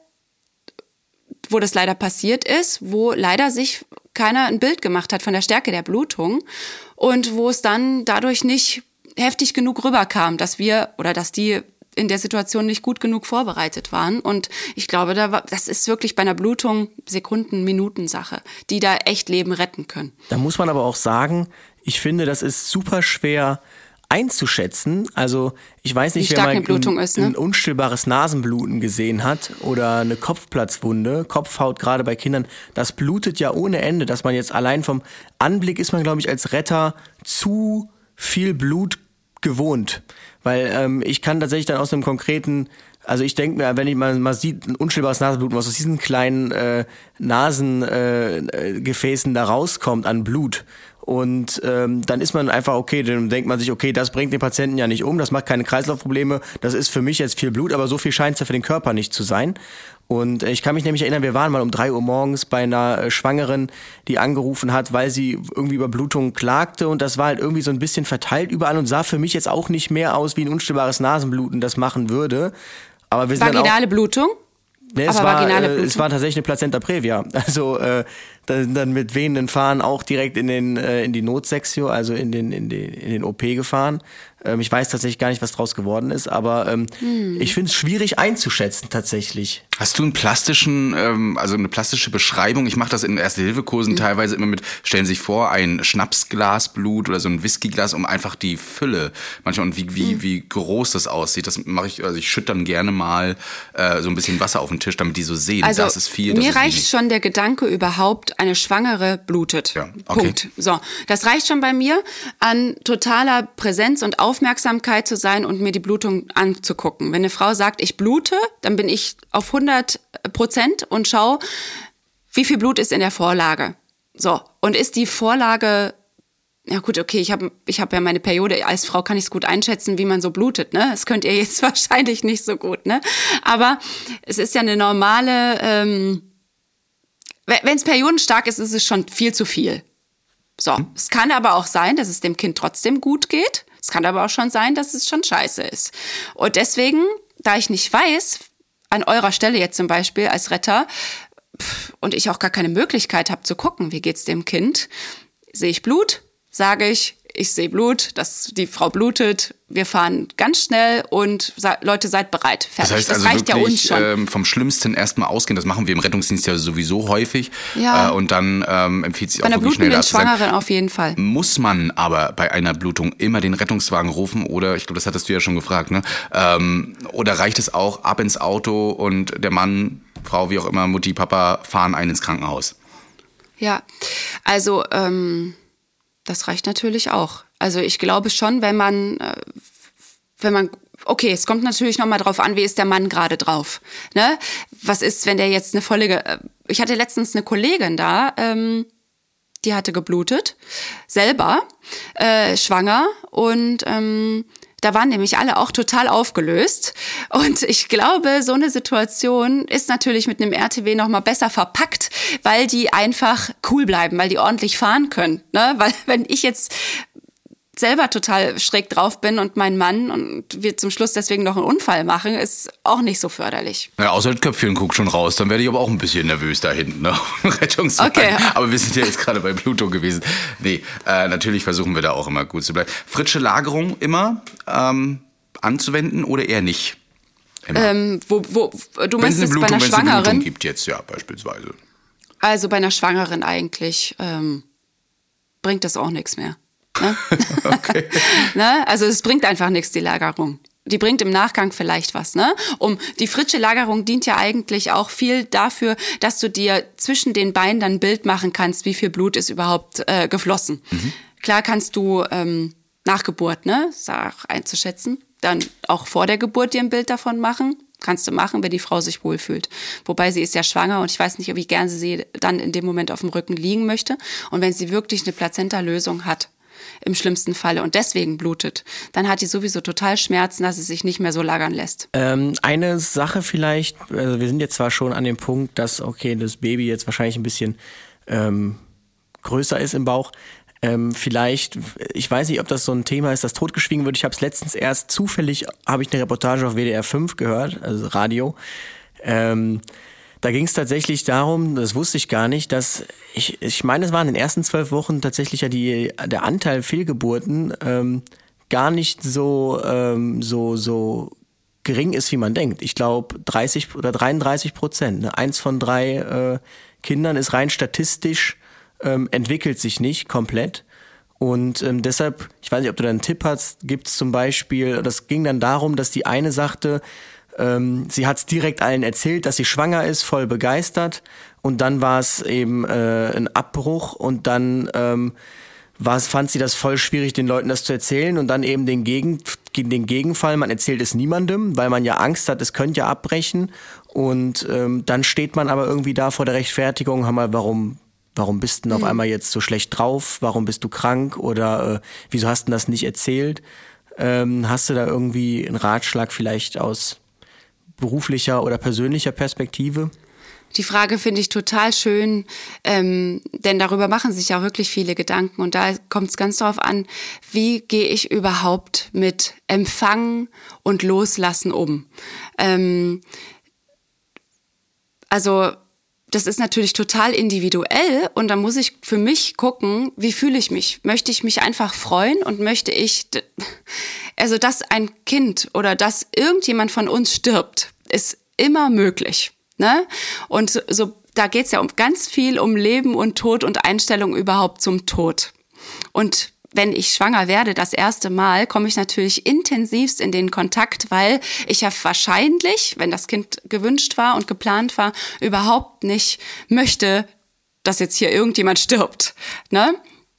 wo das leider passiert ist, wo leider sich keiner ein Bild gemacht hat von der Stärke der Blutung und wo es dann dadurch nicht heftig genug rüberkam, dass wir oder dass die in der Situation nicht gut genug vorbereitet waren. Und ich glaube, da war, das ist wirklich bei einer Blutung Sekunden, Minuten Sache, die da echt Leben retten können. Da muss man aber auch sagen, ich finde, das ist super schwer einzuschätzen. Also ich weiß nicht, wer mal ein, ist, ne? ein unstillbares Nasenbluten gesehen hat oder eine Kopfplatzwunde, Kopfhaut gerade bei Kindern, das blutet ja ohne Ende, dass man jetzt allein vom Anblick ist man, glaube ich, als Retter zu viel Blut gewohnt. Weil ähm, ich kann tatsächlich dann aus einem konkreten, also ich denke mir, wenn ich mal, mal sieht, ein unstillbares Nasenbluten, was aus diesen kleinen äh, Nasengefäßen äh, da rauskommt an Blut. Und ähm, dann ist man einfach, okay, dann denkt man sich, okay, das bringt den Patienten ja nicht um, das macht keine Kreislaufprobleme, das ist für mich jetzt viel Blut, aber so viel scheint es ja für den Körper nicht zu sein. Und ich kann mich nämlich erinnern, wir waren mal um drei Uhr morgens bei einer Schwangeren, die angerufen hat, weil sie irgendwie über Blutung klagte und das war halt irgendwie so ein bisschen verteilt überall und sah für mich jetzt auch nicht mehr aus, wie ein unstillbares Nasenbluten das machen würde. Aber wir sind Vaginale dann auch, Blutung? Ne, es, aber war, vaginale äh, Blutung. es war tatsächlich eine Plazenta previa. Also äh, dann, dann mit wehenden Fahnen auch direkt in den äh, in die Notsektio, also in den in den in den O P gefahren. Ähm, ich weiß tatsächlich gar nicht, was draus geworden ist, aber ähm, hm. ich finde es schwierig einzuschätzen tatsächlich. Hast du einen plastischen, ähm, also eine plastische Beschreibung? Ich mache das in Erste-Hilfe-Kursen mhm. teilweise immer mit, stellen Sie sich vor, ein Schnapsglas Blut oder so ein Whiskyglas, um einfach die Fülle manchmal und wie wie mhm. wie groß das aussieht. Das mache ich, also ich schütte dann gerne mal äh, so ein bisschen Wasser auf den Tisch, damit die so sehen, also, das ist viel, das mir ist reicht wenig. schon der Gedanke überhaupt, eine Schwangere blutet. Ja, okay. Punkt. So, das reicht schon bei mir, an totaler Präsenz und Aufmerksamkeit zu sein und mir die Blutung anzugucken. Wenn eine Frau sagt, ich blute, dann bin ich auf hundert Prozent und schau, wie viel Blut ist in der Vorlage. So, und ist die Vorlage, ja gut, okay, ich habe ich hab ja meine Periode, als Frau kann ich es gut einschätzen, wie man so blutet, ne? Das könnt ihr jetzt wahrscheinlich nicht so gut, ne? Aber es ist ja eine normale, ähm, wenn es periodenstark ist, ist es schon viel zu viel. So, hm. Es kann aber auch sein, dass es dem Kind trotzdem gut geht. Es kann aber auch schon sein, dass es schon scheiße ist. Und deswegen, da ich nicht weiß, an eurer Stelle jetzt zum Beispiel als Retter, pff, und ich auch gar keine Möglichkeit habe zu gucken, wie geht's dem Kind, sehe ich Blut, sage ich, ich sehe Blut, dass die Frau blutet, wir fahren ganz schnell und sa- Leute, seid bereit, fertig. Das heißt das also reicht wirklich, ja uns schon. Ähm, vom Schlimmsten erstmal ausgehen, das machen wir im Rettungsdienst ja sowieso häufig. Ja. Äh, und dann ähm, empfiehlt sich Bei auch einer wirklich schnell blutenden da zu sein. Schwangeren auf jeden Fall. Muss man aber bei einer Blutung immer den Rettungswagen rufen oder, ich glaube, das hattest du ja schon gefragt, ne? Ähm, oder reicht es auch ab ins Auto und der Mann, Frau, wie auch immer, Mutti, Papa fahren einen ins Krankenhaus? Ja, also ähm, das reicht natürlich auch. Also ich glaube schon, wenn man, äh, wenn man, okay, es kommt natürlich nochmal drauf an, wie ist der Mann gerade drauf, ne? Was ist, wenn der jetzt eine volle, äh, ich hatte letztens eine Kollegin da, ähm, die hatte geblutet, selber, äh, schwanger und ähm, da waren nämlich alle auch total aufgelöst. Und ich glaube, so eine Situation ist natürlich mit einem R T W noch mal besser verpackt, weil die einfach cool bleiben, weil die ordentlich fahren können. Ne? Weil wenn ich jetzt selber total schräg drauf bin und mein Mann und wir zum Schluss deswegen noch einen Unfall machen, ist auch nicht so förderlich. Ja, außer das Köpfchen guckt schon raus, dann werde ich aber auch ein bisschen nervös da hinten, ne? Rettungswagen. Okay. Aber wir sind ja jetzt gerade bei Pluto gewesen. Nee, äh, natürlich versuchen wir da auch immer gut zu bleiben. Frische Lagerung immer ähm, anzuwenden oder eher nicht? Ähm, wo, wo, du Wenn meinst es eine jetzt Blutung, bei einer wenn es eine Schwangeren? Blutung gibt jetzt, ja, beispielsweise. Also bei einer Schwangeren eigentlich ähm, bringt das auch nichts mehr. Ne? Okay. Ne? Also es bringt einfach nichts, die Lagerung. Die bringt im Nachgang vielleicht was, ne? Um die frische Lagerung dient ja eigentlich auch viel dafür, dass du dir zwischen den Beinen dann ein Bild machen kannst, wie viel Blut ist überhaupt äh, geflossen. Mhm. Klar kannst du ähm, nach Geburt, ne, ist auch einzuschätzen, dann auch vor der Geburt dir ein Bild davon machen. Kannst du machen, wenn die Frau sich wohlfühlt. Wobei sie ist ja schwanger und ich weiß nicht, wie gern sie sie dann in dem Moment auf dem Rücken liegen möchte. Und wenn sie wirklich eine Plazenta-Lösung hat, im schlimmsten Falle, und deswegen blutet, dann hat die sowieso total Schmerzen, dass es sich nicht mehr so lagern lässt. Ähm, eine Sache vielleicht, also wir sind jetzt zwar schon an dem Punkt, dass, okay, das Baby jetzt wahrscheinlich ein bisschen ähm, größer ist im Bauch. Ähm, vielleicht, ich weiß nicht, ob das so ein Thema ist, das totgeschwiegen wird. Ich habe es letztens erst zufällig, habe ich eine Reportage auf W D R fünf gehört, also Radio. Ähm, da ging es tatsächlich darum, das wusste ich gar nicht, dass, ich, ich meine, es waren in den ersten zwölf Wochen tatsächlich ja die, der Anteil Fehlgeburten ähm, gar nicht so, ähm, so, so gering ist, wie man denkt. Ich glaube dreißig oder dreiunddreißig Prozent. Ne? Eins von drei äh, Kindern ist rein statistisch Ähm, entwickelt sich nicht komplett und ähm, deshalb, ich weiß nicht, ob du da einen Tipp hast, gibt es zum Beispiel, das ging dann darum, dass die eine sagte, ähm, sie hat es direkt allen erzählt, dass sie schwanger ist, voll begeistert und dann war es eben äh, ein Abbruch und dann ähm, war's, fand sie das voll schwierig, den Leuten das zu erzählen und dann eben den, Gegen, den Gegenfall, man erzählt es niemandem, weil man ja Angst hat, es könnte ja abbrechen und ähm, dann steht man aber irgendwie da vor der Rechtfertigung, hör mal, warum Warum bist du denn auf einmal jetzt so schlecht drauf? Warum bist du krank? Oder äh, wieso hast du das nicht erzählt? Ähm, hast du da irgendwie einen Ratschlag vielleicht aus beruflicher oder persönlicher Perspektive? Die Frage finde ich total schön, ähm, denn darüber machen sich ja wirklich viele Gedanken. Und da kommt es ganz darauf an, wie gehe ich überhaupt mit Empfangen und Loslassen um? Ähm, also das ist natürlich total individuell und da muss ich für mich gucken, wie fühle ich mich? Möchte ich mich einfach freuen und möchte ich, also dass ein Kind oder dass irgendjemand von uns stirbt, ist immer möglich, ne? Und so, da geht's ja um ganz viel um Leben und Tod und Einstellung überhaupt zum Tod. Und wenn ich schwanger werde, das erste Mal, komme ich natürlich intensivst in den Kontakt, weil ich ja wahrscheinlich, wenn das Kind gewünscht war und geplant war, überhaupt nicht möchte, dass jetzt hier irgendjemand stirbt, ne?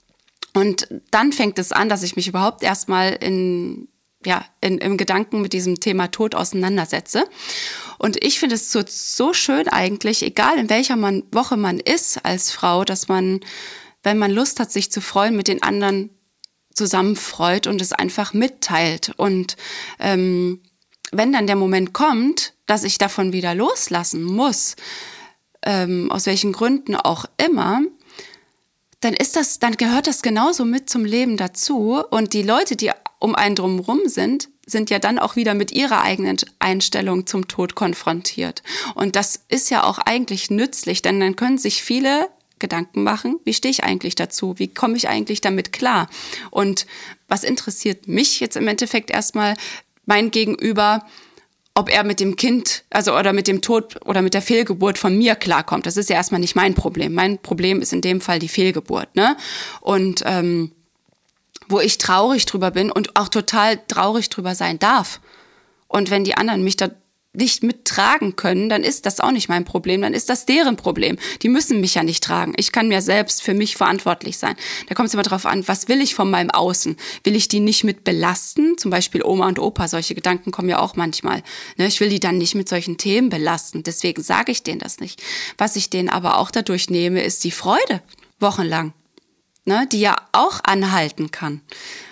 Und dann fängt es an, dass ich mich überhaupt erstmal in, ja, in, im Gedanken mit diesem Thema Tod auseinandersetze. Und ich finde es so, so schön eigentlich, egal in welcher man, Woche man ist als Frau, dass man, wenn man Lust hat, sich zu freuen, mit den anderen zusammen freut und es einfach mitteilt. Und ähm, wenn dann der Moment kommt, dass ich davon wieder loslassen muss, ähm, aus welchen Gründen auch immer, dann ist das, dann gehört das genauso mit zum Leben dazu. Und die Leute, die um einen drumherum sind, sind ja dann auch wieder mit ihrer eigenen Einstellung zum Tod konfrontiert. Und das ist ja auch eigentlich nützlich, denn dann können sich viele Gedanken machen, wie stehe ich eigentlich dazu, wie komme ich eigentlich damit klar und was interessiert mich jetzt im Endeffekt erstmal mein Gegenüber, ob er mit dem Kind, also oder mit dem Tod oder mit der Fehlgeburt von mir klarkommt. Das ist ja erstmal nicht mein Problem. Mein Problem ist in dem Fall die Fehlgeburt, ne? Und ähm, wo ich traurig drüber bin und auch total traurig drüber sein darf. Und wenn die anderen mich da nicht mittragen können, dann ist das auch nicht mein Problem, dann ist das deren Problem. Die müssen mich ja nicht tragen. Ich kann mir selbst für mich verantwortlich sein. Da kommt es immer drauf an, was will ich von meinem Außen? Will ich die nicht mit belasten? Zum Beispiel Oma und Opa, solche Gedanken kommen ja auch manchmal. Ich will die dann nicht mit solchen Themen belasten, deswegen sage ich denen das nicht. Was ich denen aber auch dadurch nehme, ist die Freude, wochenlang, die ja auch anhalten kann.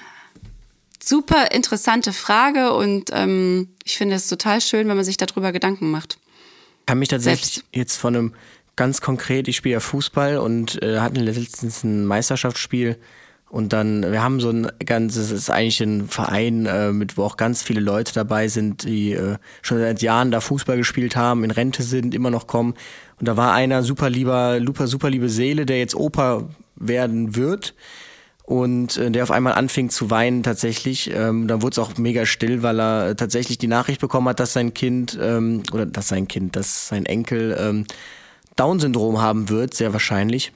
Super interessante Frage und ähm, ich finde es total schön, wenn man sich darüber Gedanken macht. Ich kann mich tatsächlich Selbst. jetzt von einem ganz konkret, ich spiele ja Fußball und äh, hatten letztens ein Meisterschaftsspiel Und dann, wir haben so ein ganzes, es ist eigentlich ein Verein, äh, mit wo auch ganz viele Leute dabei sind, die äh, schon seit Jahren da Fußball gespielt haben, in Rente sind, immer noch kommen. Und da war einer super lieber, super, super liebe Seele, der jetzt Opa werden wird. Und äh, der auf einmal anfing zu weinen tatsächlich. Ähm, dann wurde es auch mega still, weil er tatsächlich die Nachricht bekommen hat, dass sein Kind, ähm, oder dass sein Kind, dass sein Enkel ähm, Down-Syndrom haben wird, sehr wahrscheinlich.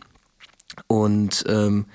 Und ähm,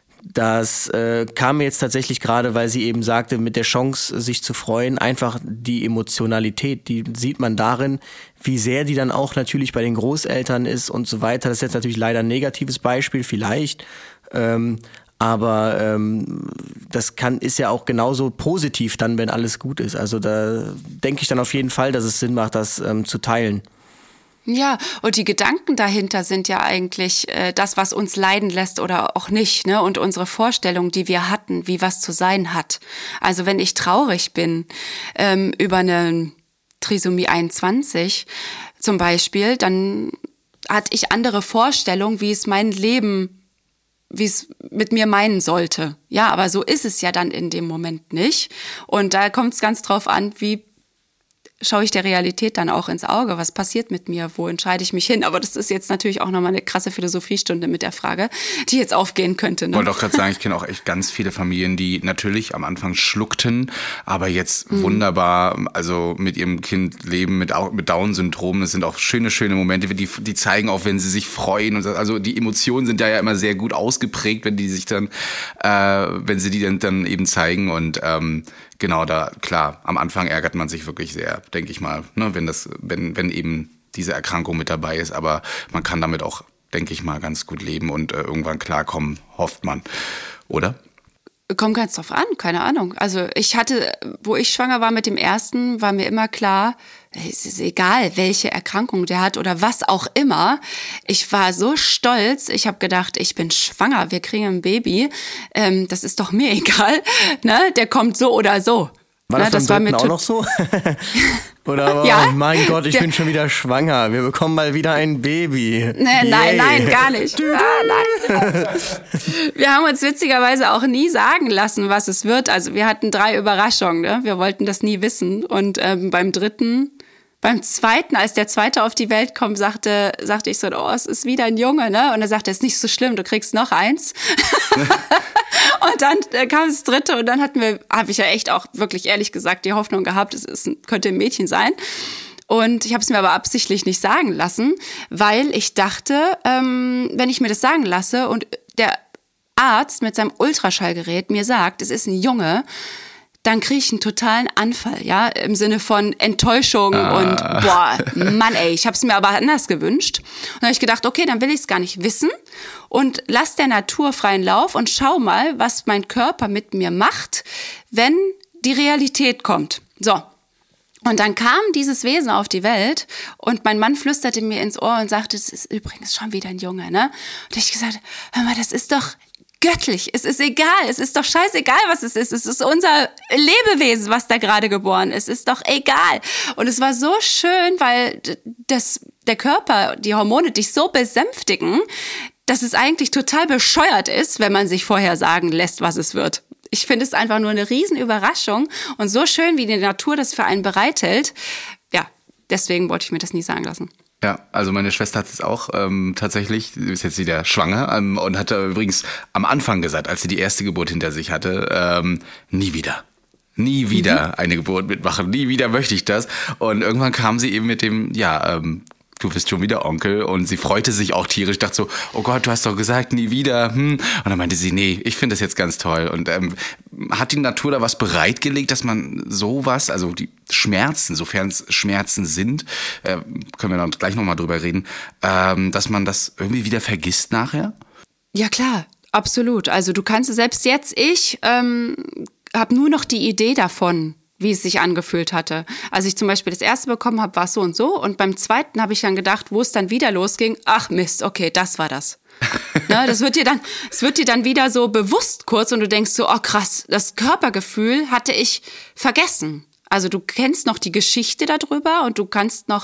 das äh, kam mir jetzt tatsächlich gerade, weil sie eben sagte, mit der Chance, sich zu freuen, einfach die Emotionalität, die sieht man darin, wie sehr die dann auch natürlich bei den Großeltern ist und so weiter. Das ist jetzt natürlich leider ein negatives Beispiel, vielleicht. Ähm, aber ähm, das kann ist ja auch genauso positiv dann, wenn alles gut ist. Also da denke ich dann auf jeden Fall, dass es Sinn macht, das ähm, zu teilen. Ja, und die Gedanken dahinter sind ja eigentlich äh, das, was uns leiden lässt oder auch nicht, ne? Und unsere Vorstellung, die wir hatten, wie was zu sein hat. Also wenn ich traurig bin ähm, über eine Trisomie einundzwanzig zum Beispiel, dann hatte ich andere Vorstellungen, wie es mein Leben, wie es mit mir meinen sollte. Ja, aber so ist es ja dann in dem Moment nicht. Und da kommt es ganz drauf an, wie schaue ich der Realität dann auch ins Auge? Was passiert mit mir? Wo entscheide ich mich hin? Aber das ist jetzt natürlich auch nochmal eine krasse Philosophiestunde mit der Frage, die jetzt aufgehen könnte. Ne? Ich wollte auch gerade sagen, ich kenne auch echt ganz viele Familien, die natürlich am Anfang schluckten, aber jetzt mhm. wunderbar, also mit ihrem Kind leben, mit, mit Down-Syndrom. Das sind auch schöne, schöne Momente, die, die zeigen auch, wenn sie sich freuen. Und also die Emotionen sind da ja immer sehr gut ausgeprägt, wenn die sich dann, äh, wenn sie die dann, dann eben zeigen. Und ähm, genau, da, klar, am Anfang ärgert man sich wirklich sehr, denke ich mal, ne, wenn das, wenn, wenn eben diese Erkrankung mit dabei ist. Aber man kann damit auch, denke ich mal, ganz gut leben und äh, irgendwann klarkommen, hofft man, oder? Kommt ganz drauf an, keine Ahnung. Also ich hatte, wo ich schwanger war mit dem ersten, war mir immer klar, es ist egal, welche Erkrankung der hat oder was auch immer. Ich war so stolz, ich habe gedacht, ich bin schwanger, wir kriegen ein Baby, ähm, das ist doch mir egal, ne? Der kommt so oder so. War das, Na, das beim war auch noch so? Oder aber, ja? oh mein Gott, ich bin schon wieder schwanger. Wir bekommen mal wieder ein Baby. Nee, nein, nein, gar nicht. Ah, nein. Wir haben uns witzigerweise auch nie sagen lassen, was es wird. Also wir hatten drei Überraschungen. Ne? Wir wollten das nie wissen. Und ähm, beim dritten, beim zweiten, als der zweite auf die Welt kommt, sagte, sagte ich so, oh, es ist wieder ein Junge. Ne? Und er sagte, es ist nicht so schlimm, du kriegst noch eins. Und dann äh, kam das dritte und dann hatten wir, habe ich ja echt auch wirklich ehrlich gesagt die Hoffnung gehabt, es ist, könnte ein Mädchen sein. Und ich habe es mir aber absichtlich nicht sagen lassen, weil ich dachte, ähm, wenn ich mir das sagen lasse und der Arzt mit seinem Ultraschallgerät mir sagt, es ist ein Junge, dann kriege ich einen totalen Anfall, ja, im Sinne von Enttäuschung ah. und boah, Mann ey, ich habe es mir aber anders gewünscht. Und dann habe ich gedacht, okay, dann will ich es gar nicht wissen und lass der Natur freien Lauf und schau mal, was mein Körper mit mir macht, wenn die Realität kommt. So. Und dann kam dieses Wesen auf die Welt und mein Mann flüsterte mir ins Ohr und sagte, es ist übrigens schon wieder ein Junge, ne? Und ich gesagt, hör mal, das ist doch göttlich. Es ist egal. Es ist doch scheißegal, was es ist. Es ist unser Lebewesen, was da gerade geboren ist. Es ist doch egal. Und es war so schön, weil das, der Körper, die Hormone dich so besänftigen, dass es eigentlich total bescheuert ist, wenn man sich vorher sagen lässt, was es wird. Ich finde es einfach nur eine Riesenüberraschung und so schön, wie die Natur das für einen bereithält. Ja, deswegen wollte ich mir das nie sagen lassen. Ja, also meine Schwester hat es auch ähm, tatsächlich, ist jetzt wieder schwanger ähm, und hat übrigens am Anfang gesagt, als sie die erste Geburt hinter sich hatte, ähm, nie wieder. Nie wieder mhm. eine Geburt mitmachen, nie wieder möchte ich das. Und irgendwann kam sie eben mit dem, ja, ähm, du bist schon wieder Onkel und sie freute sich auch tierisch. Ich dachte so, oh Gott, du hast doch gesagt, nie wieder. Hm. Und dann meinte sie, nee, ich finde das jetzt ganz toll. Und ähm, hat die Natur da was bereitgelegt, dass man sowas, also die Schmerzen, sofern es Schmerzen sind, äh, können wir dann gleich nochmal drüber reden, ähm, dass man das irgendwie wieder vergisst nachher? Ja klar, absolut. Also du kannst selbst jetzt, ich ähm, habe nur noch die Idee davon, wie es sich angefühlt hatte. Als ich zum Beispiel das erste bekommen habe, war es so und so. Und beim zweiten habe ich dann gedacht, wo es dann wieder losging, ach Mist, okay, das war das. Ne, das wird dir dann, es wird dir dann wieder so bewusst kurz und du denkst so, oh krass, das Körpergefühl hatte ich vergessen. Also du kennst noch die Geschichte darüber und du kannst noch,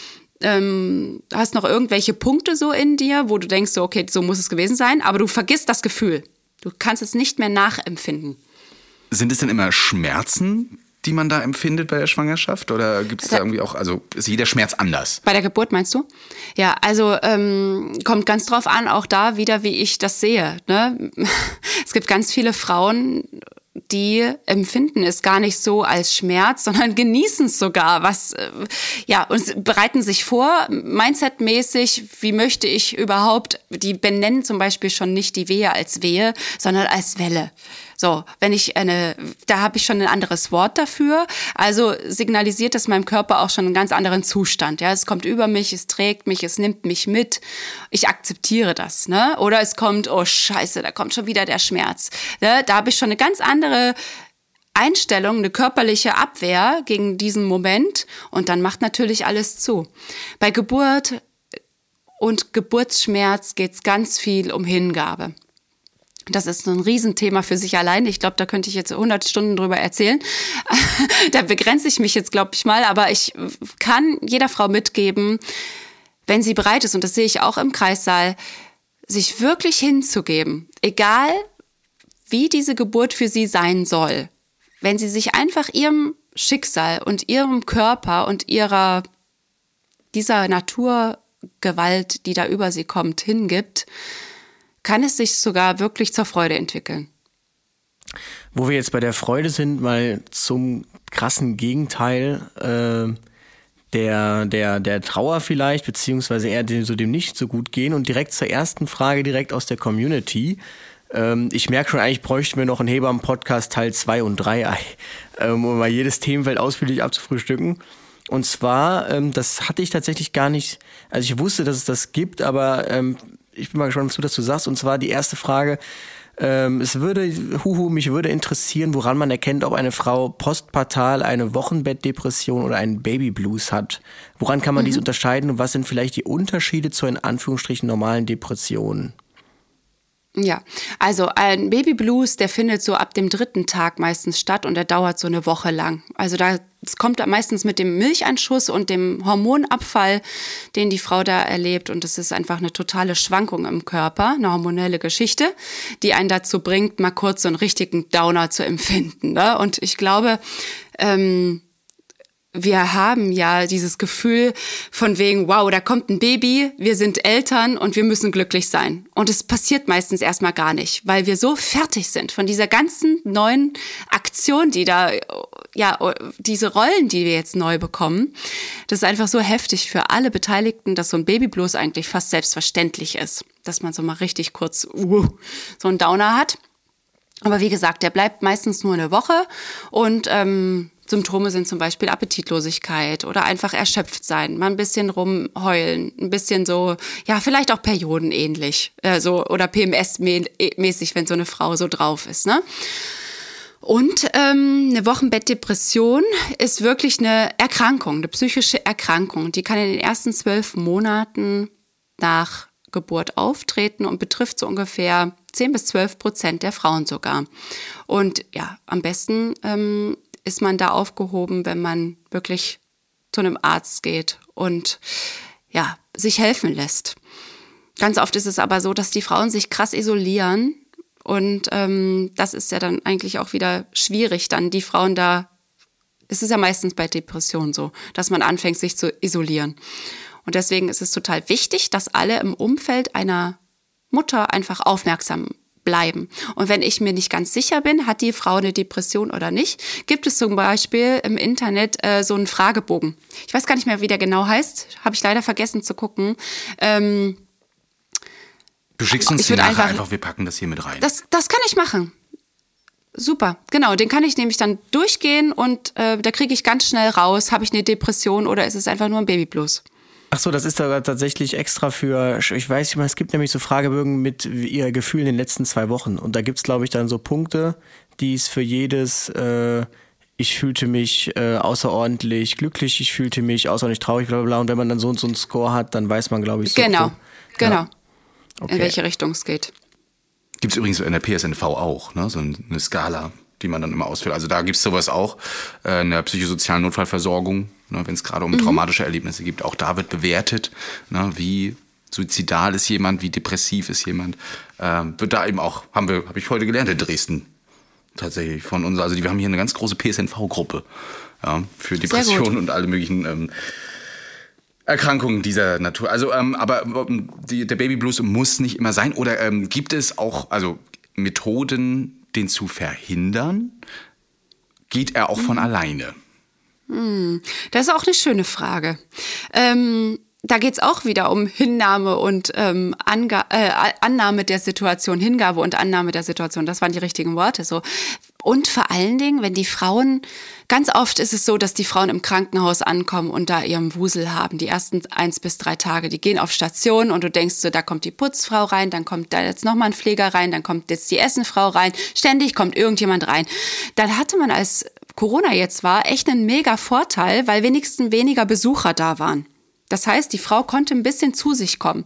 ähm, hast noch irgendwelche Punkte so in dir, wo du denkst so, okay, so muss es gewesen sein, aber du vergisst das Gefühl. Du kannst es nicht mehr nachempfinden. Sind es denn immer Schmerzen, die man da empfindet bei der Schwangerschaft? Oder gibt es da irgendwie auch, also ist jeder Schmerz anders? Bei der Geburt meinst du? Ja, also ähm, kommt ganz drauf an, auch da wieder, wie ich das sehe. Ne? Es gibt ganz viele Frauen, die empfinden es gar nicht so als Schmerz, sondern genießen es sogar, was, äh, ja, und bereiten sich vor, mindsetmäßig, wie möchte ich überhaupt, die benennen zum Beispiel schon nicht die Wehe als Wehe, sondern als Welle. So, wenn ich eine, da habe ich schon ein anderes Wort dafür. Also signalisiert es meinem Körper auch schon einen ganz anderen Zustand. Ja, es kommt über mich, es trägt mich, es nimmt mich mit. Ich akzeptiere das, ne? Oder es kommt, oh Scheiße, da kommt schon wieder der Schmerz. Ne? Da habe ich schon eine ganz andere Einstellung, eine körperliche Abwehr gegen diesen Moment. Und dann macht natürlich alles zu. Bei Geburt und Geburtsschmerz geht es ganz viel um Hingabe. Das ist ein Riesenthema für sich allein. Ich glaube, da könnte ich jetzt hundert Stunden drüber erzählen. Da begrenze ich mich jetzt, glaube ich mal. Aber ich kann jeder Frau mitgeben, wenn sie bereit ist, und das sehe ich auch im Kreissaal, sich wirklich hinzugeben. Egal, wie diese Geburt für sie sein soll. Wenn sie sich einfach ihrem Schicksal und ihrem Körper und ihrer, dieser Naturgewalt, die da über sie kommt, hingibt, kann es sich sogar wirklich zur Freude entwickeln. Wo wir jetzt bei der Freude sind, mal zum krassen Gegenteil äh, der, der, der Trauer vielleicht, beziehungsweise eher dem, so dem nicht so gut gehen, und direkt zur ersten Frage, direkt aus der Community. Ähm, ich merke schon, eigentlich bräuchten wir noch einen Hebammen-Podcast Teil zwei und drei, ähm, um mal jedes Themenfeld ausführlich abzufrühstücken. Und zwar, ähm, das hatte ich tatsächlich gar nicht, also ich wusste, dass es das gibt, aber ähm, ich bin mal gespannt, was du dazu sagst. Und zwar die erste Frage, ähm, es würde, huhu, mich würde interessieren, woran man erkennt, ob eine Frau postpartal eine Wochenbettdepression oder einen Babyblues hat. Woran kann man mhm. dies unterscheiden und was sind vielleicht die Unterschiede zur in Anführungsstrichen normalen Depression? Ja, also ein Babyblues, der findet so ab dem dritten Tag meistens statt und der dauert so eine Woche lang. Also da, es kommt meistens mit dem Milcheinschuss und dem Hormonabfall, den die Frau da erlebt, und das ist einfach eine totale Schwankung im Körper, eine hormonelle Geschichte, die einen dazu bringt, mal kurz so einen richtigen Downer zu empfinden. Ne? Und ich glaube, ähm, wir haben ja dieses Gefühl von wegen, wow, da kommt ein Baby, wir sind Eltern und wir müssen glücklich sein. Und es passiert meistens erstmal gar nicht, weil wir so fertig sind von dieser ganzen neuen Aktion, die da, ja, diese Rollen, die wir jetzt neu bekommen. Das ist einfach so heftig für alle Beteiligten, dass so ein Babyblues eigentlich fast selbstverständlich ist. Dass man so mal richtig kurz uh, so einen Downer hat. Aber wie gesagt, der bleibt meistens nur eine Woche und ähm, Symptome sind zum Beispiel Appetitlosigkeit oder einfach erschöpft sein, mal ein bisschen rumheulen, ein bisschen so, ja, vielleicht auch periodenähnlich, äh, so, oder P M S-mäßig, wenn so eine Frau so drauf ist, ne? Und ähm, eine Wochenbettdepression ist wirklich eine Erkrankung, eine psychische Erkrankung. Die kann in den ersten zwölf Monaten nach Geburt auftreten und betrifft so ungefähr zehn bis zwölf Prozent der Frauen sogar. Und ja, am besten ähm, ist man da aufgehoben, wenn man wirklich zu einem Arzt geht und ja, sich helfen lässt. Ganz oft ist es aber so, dass die Frauen sich krass isolieren und ähm, das ist ja dann eigentlich auch wieder schwierig, dann die Frauen da, es ist ja meistens bei Depressionen so, dass man anfängt, sich zu isolieren. Und deswegen ist es total wichtig, dass alle im Umfeld einer Mutter einfach aufmerksam bleiben. Und wenn ich mir nicht ganz sicher bin, hat die Frau eine Depression oder nicht, gibt es zum Beispiel im Internet äh, so einen Fragebogen. Ich weiß gar nicht mehr, wie der genau heißt. Habe ich leider vergessen zu gucken. Ähm, du schickst uns den nachher einfach, einfach, wir packen das hier mit rein. Das, das kann ich machen. Super, genau. Den kann ich nämlich dann durchgehen und äh, da kriege ich ganz schnell raus, habe ich eine Depression oder ist es einfach nur ein Babyblues. Ach so, das ist da tatsächlich extra für, ich weiß nicht mal, es gibt nämlich so Fragebögen mit ihr Gefühl in den letzten zwei Wochen. Und da gibt's, glaube ich, dann so Punkte, die es für jedes, äh, ich fühlte mich äh, außerordentlich glücklich, ich fühlte mich außerordentlich traurig, bla bla bla. Und wenn man dann so und so einen Score hat, dann weiß man, glaube ich, so. Genau, so, genau. Ja. Okay. In welche Richtung es geht. Gibt's übrigens in der P S N V auch, ne? So eine Skala, die man dann immer ausfüllt. Also da gibt's sowas auch äh, in der psychosozialen Notfallversorgung. Ne, wenn es gerade um mhm. traumatische Erlebnisse gibt, auch da wird bewertet, ne, wie suizidal ist jemand, wie depressiv ist jemand. Ähm, wird da eben auch, haben wir, habe ich heute gelernt in Dresden. Tatsächlich von uns. Also wir haben hier eine ganz große P S N V-Gruppe, ja, für Depressionen und alle möglichen ähm, Erkrankungen dieser Natur. Also, ähm, aber ähm, die, der Babyblues muss nicht immer sein. Oder ähm, gibt es auch also Methoden, den zu verhindern? Geht er auch von mhm. alleine? Das ist auch eine schöne Frage. Ähm, da geht's auch wieder um Hinnahme und ähm, Anga- äh, Annahme der Situation, Hingabe und Annahme der Situation. Das waren die richtigen Worte. So. Und vor allen Dingen, wenn die Frauen, ganz oft ist es so, dass die Frauen im Krankenhaus ankommen und da ihren Wusel haben. Die ersten eins bis drei Tage, die gehen auf Station und du denkst so, da kommt die Putzfrau rein, dann kommt da jetzt nochmal ein Pfleger rein, dann kommt jetzt die Essenfrau rein, ständig kommt irgendjemand rein. Dann hatte man, als Corona jetzt war, echt einen mega Vorteil, weil wenigstens weniger Besucher da waren. Das heißt, die Frau konnte ein bisschen zu sich kommen.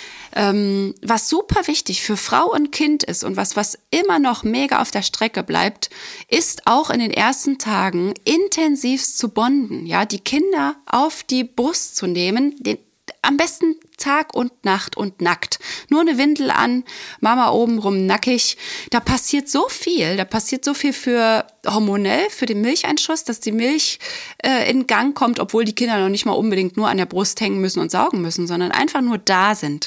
Ähm, was super wichtig für Frau und Kind ist und was, was immer noch mega auf der Strecke bleibt, ist auch in den ersten Tagen intensivst zu bonden, ja, die Kinder auf die Brust zu nehmen, den, am besten Tag und Nacht und nackt. Nur eine Windel an, Mama obenrum nackig. Da passiert so viel, da passiert so viel für hormonell, für den Milcheinschuss, dass die Milch äh, in Gang kommt, obwohl die Kinder noch nicht mal unbedingt nur an der Brust hängen müssen und saugen müssen, sondern einfach nur da sind.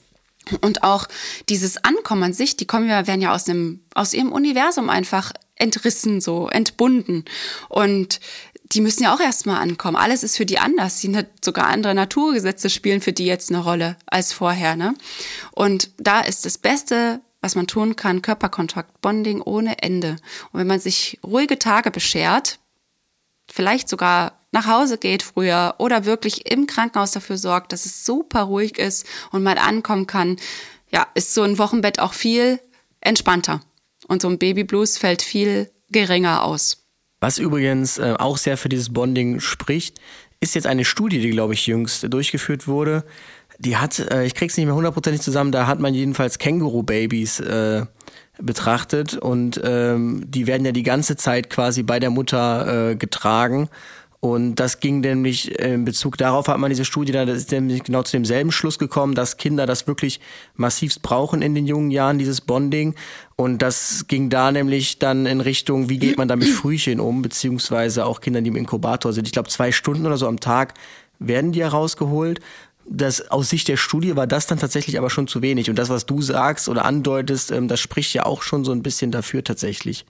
Und auch dieses Ankommen an sich, die kommen ja, werden ja aus einem, aus ihrem Universum einfach entrissen, so entbunden. Und die müssen ja auch erstmal ankommen. Alles ist für die anders. Die sogar andere Naturgesetze spielen für die jetzt eine Rolle als vorher, ne? Und da ist das Beste, was man tun kann, Körperkontakt, Bonding ohne Ende. Und wenn man sich ruhige Tage beschert, vielleicht sogar nach Hause geht früher oder wirklich im Krankenhaus dafür sorgt, dass es super ruhig ist und man ankommen kann, ja, ist so ein Wochenbett auch viel entspannter. Und so ein Babyblues fällt viel geringer aus. Was übrigens äh, auch sehr für dieses Bonding spricht, ist jetzt eine Studie, die, glaube ich, jüngst durchgeführt wurde. Die hat, äh, ich krieg's nicht mehr hundertprozentig zusammen, da hat man jedenfalls Känguru-Babys äh, betrachtet und ähm, die werden ja die ganze Zeit quasi bei der Mutter äh, getragen. Und das ging nämlich in Bezug darauf, hat man diese Studie, da ist nämlich genau zu demselben Schluss gekommen, dass Kinder das wirklich massivst brauchen in den jungen Jahren, dieses Bonding. Und das ging da nämlich dann in Richtung, wie geht man da mit Frühchen um, beziehungsweise auch Kinder, die im Inkubator sind. Ich glaube, zwei Stunden oder so am Tag werden die herausgeholt. Das, aus Sicht der Studie war das dann tatsächlich aber schon zu wenig. Und das, was du sagst oder andeutest, das spricht ja auch schon so ein bisschen dafür tatsächlich.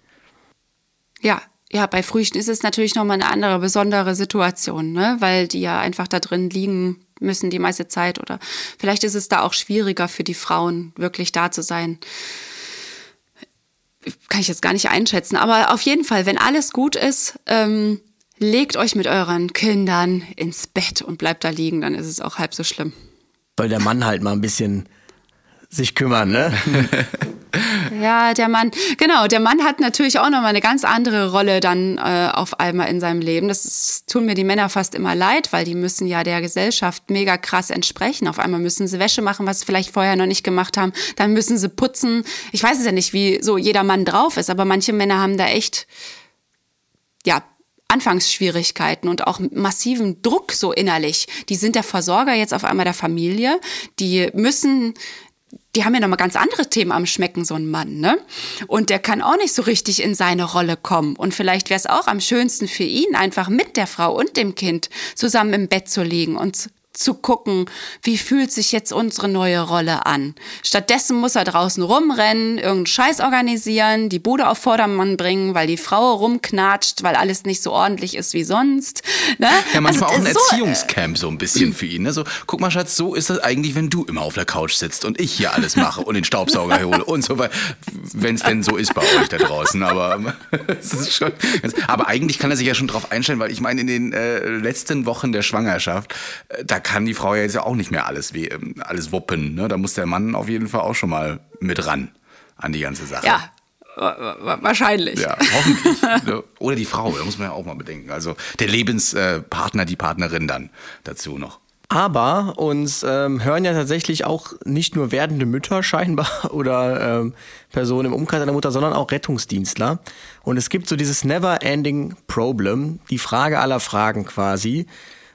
Ja. Ja, bei Frühchen ist es natürlich nochmal eine andere, besondere Situation, ne? Weil die ja einfach da drin liegen müssen die meiste Zeit. Oder vielleicht ist es da auch schwieriger für die Frauen, wirklich da zu sein. Kann ich jetzt gar nicht einschätzen. Aber auf jeden Fall, wenn alles gut ist, ähm, legt euch mit euren Kindern ins Bett und bleibt da liegen, dann ist es auch halb so schlimm. Soll der Mann halt mal ein bisschen sich kümmern, ne? Ja, der Mann, genau, der Mann hat natürlich auch nochmal eine ganz andere Rolle dann äh, auf einmal in seinem Leben. Das ist, tun mir die Männer fast immer leid, weil die müssen ja der Gesellschaft mega krass entsprechen. Auf einmal müssen sie Wäsche machen, was sie vielleicht vorher noch nicht gemacht haben. Dann müssen sie putzen. Ich weiß es ja nicht, wie so jeder Mann drauf ist, aber manche Männer haben da echt, ja, Anfangsschwierigkeiten und auch massiven Druck so innerlich. Die sind der Versorger jetzt auf einmal der Familie. Die müssen... Die haben ja nochmal ganz andere Themen am Schmecken, so ein Mann, ne? Und der kann auch nicht so richtig in seine Rolle kommen. Und vielleicht wäre es auch am schönsten für ihn, einfach mit der Frau und dem Kind zusammen im Bett zu liegen und zu gucken, wie fühlt sich jetzt unsere neue Rolle an. Stattdessen muss er draußen rumrennen, irgendeinen Scheiß organisieren, die Bude auf Vordermann bringen, weil die Frau rumknatscht, weil alles nicht so ordentlich ist wie sonst. Ne? Ja, manchmal also, auch ein so, Erziehungscamp so ein bisschen für ihn. Ne? So, guck mal, Schatz, so ist das eigentlich, wenn du immer auf der Couch sitzt und ich hier alles mache und den Staubsauger hole und so weiter. Wenn es denn so ist bei euch da draußen. Aber, es ist schon, aber eigentlich kann er sich ja schon drauf einstellen, weil ich meine, in den äh, letzten Wochen der Schwangerschaft, äh, da kann die Frau ja jetzt ja auch nicht mehr alles, wie, alles wuppen. Ne? Da muss der Mann auf jeden Fall auch schon mal mit ran an die ganze Sache. Ja, wahrscheinlich. Ja, hoffentlich. Oder die Frau, da muss man ja auch mal bedenken. Also der Lebenspartner, die Partnerin dann dazu noch. Aber uns ähm, hören ja tatsächlich auch nicht nur werdende Mütter scheinbar oder ähm, Personen im Umkreis einer Mutter, sondern auch Rettungsdienstler. Und es gibt so dieses Never-Ending Problem, die Frage aller Fragen quasi.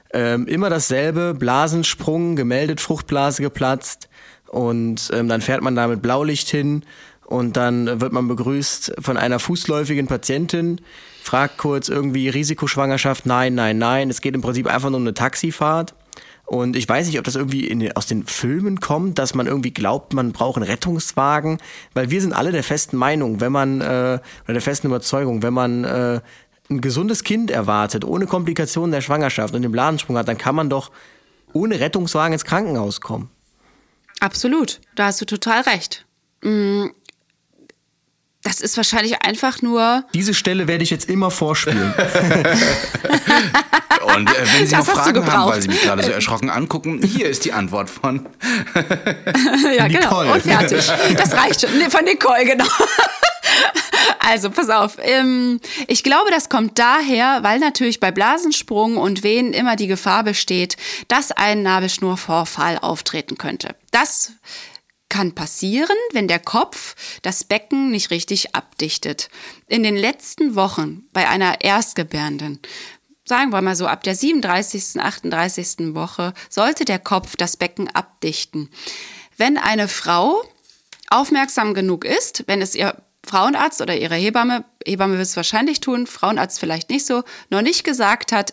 Ähm, immer dasselbe, Blasensprung, gemeldet, Fruchtblase geplatzt und ähm, dann fährt man da mit Blaulicht hin und dann wird man begrüßt von einer fußläufigen Patientin, fragt kurz irgendwie Risikoschwangerschaft, nein, nein, nein. Es geht im Prinzip einfach nur um eine Taxifahrt. Und ich weiß nicht, ob das irgendwie in den, aus den Filmen kommt, dass man irgendwie glaubt, man braucht einen Rettungswagen, weil wir sind alle der festen Meinung, wenn man, äh, oder der festen Überzeugung, wenn man äh, ein gesundes Kind erwartet, ohne Komplikationen der Schwangerschaft und den Blasensprung hat, dann kann man doch ohne Rettungswagen ins Krankenhaus kommen. Absolut, da hast du total recht. Das ist wahrscheinlich einfach nur... Diese Stelle werde ich jetzt immer vorspielen. Und äh, wenn Sie Das noch hast du Fragen haben, gebraucht. weil Sie mich gerade so erschrocken angucken, hier ist die Antwort von... Ja, genau. Nicole. Und fertig. Das reicht schon. Nee, von Nicole, genau. Also, pass auf. Ähm, ich glaube, das kommt daher, weil natürlich bei Blasensprung und Wehen immer die Gefahr besteht, dass ein Nabelschnurvorfall auftreten könnte. Das kann passieren, wenn der Kopf das Becken nicht richtig abdichtet. In den letzten Wochen bei einer Erstgebärenden, sagen wir mal so ab der siebenunddreißigsten, achtunddreißigsten Woche, sollte der Kopf das Becken abdichten. Wenn eine Frau aufmerksam genug ist, wenn es ihr Frauenarzt oder ihre Hebamme, Hebamme wird es wahrscheinlich tun, Frauenarzt vielleicht nicht so, noch nicht gesagt hat,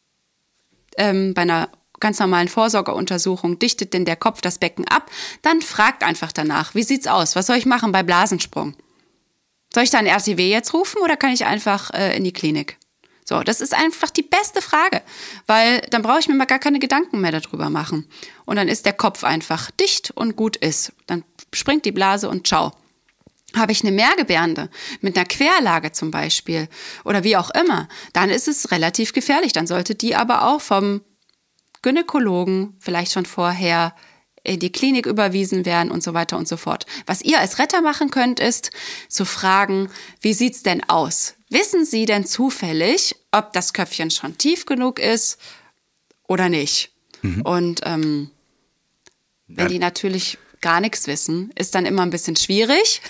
ähm, bei einer ganz normalen Vorsorgeuntersuchung, dichtet denn der Kopf das Becken ab, dann fragt einfach danach, wie sieht's aus, was soll ich machen bei Blasensprung? Soll ich da ein R T W jetzt rufen oder kann ich einfach äh, in die Klinik? So, das ist einfach die beste Frage, weil dann brauche ich mir mal gar keine Gedanken mehr darüber machen. Und dann ist der Kopf einfach dicht und gut ist. Dann springt die Blase und ciao. Habe ich eine Mehrgebärende mit einer Querlage zum Beispiel oder wie auch immer, dann ist es relativ gefährlich. Dann sollte die aber auch vom Gynäkologen vielleicht schon vorher in die Klinik überwiesen werden und so weiter und so fort. Was ihr als Retter machen könnt, ist zu fragen, wie sieht's denn aus? Wissen Sie denn zufällig, ob das Köpfchen schon tief genug ist oder nicht? Mhm. Und ähm, wenn Ja. die natürlich gar nichts wissen, ist dann immer ein bisschen schwierig.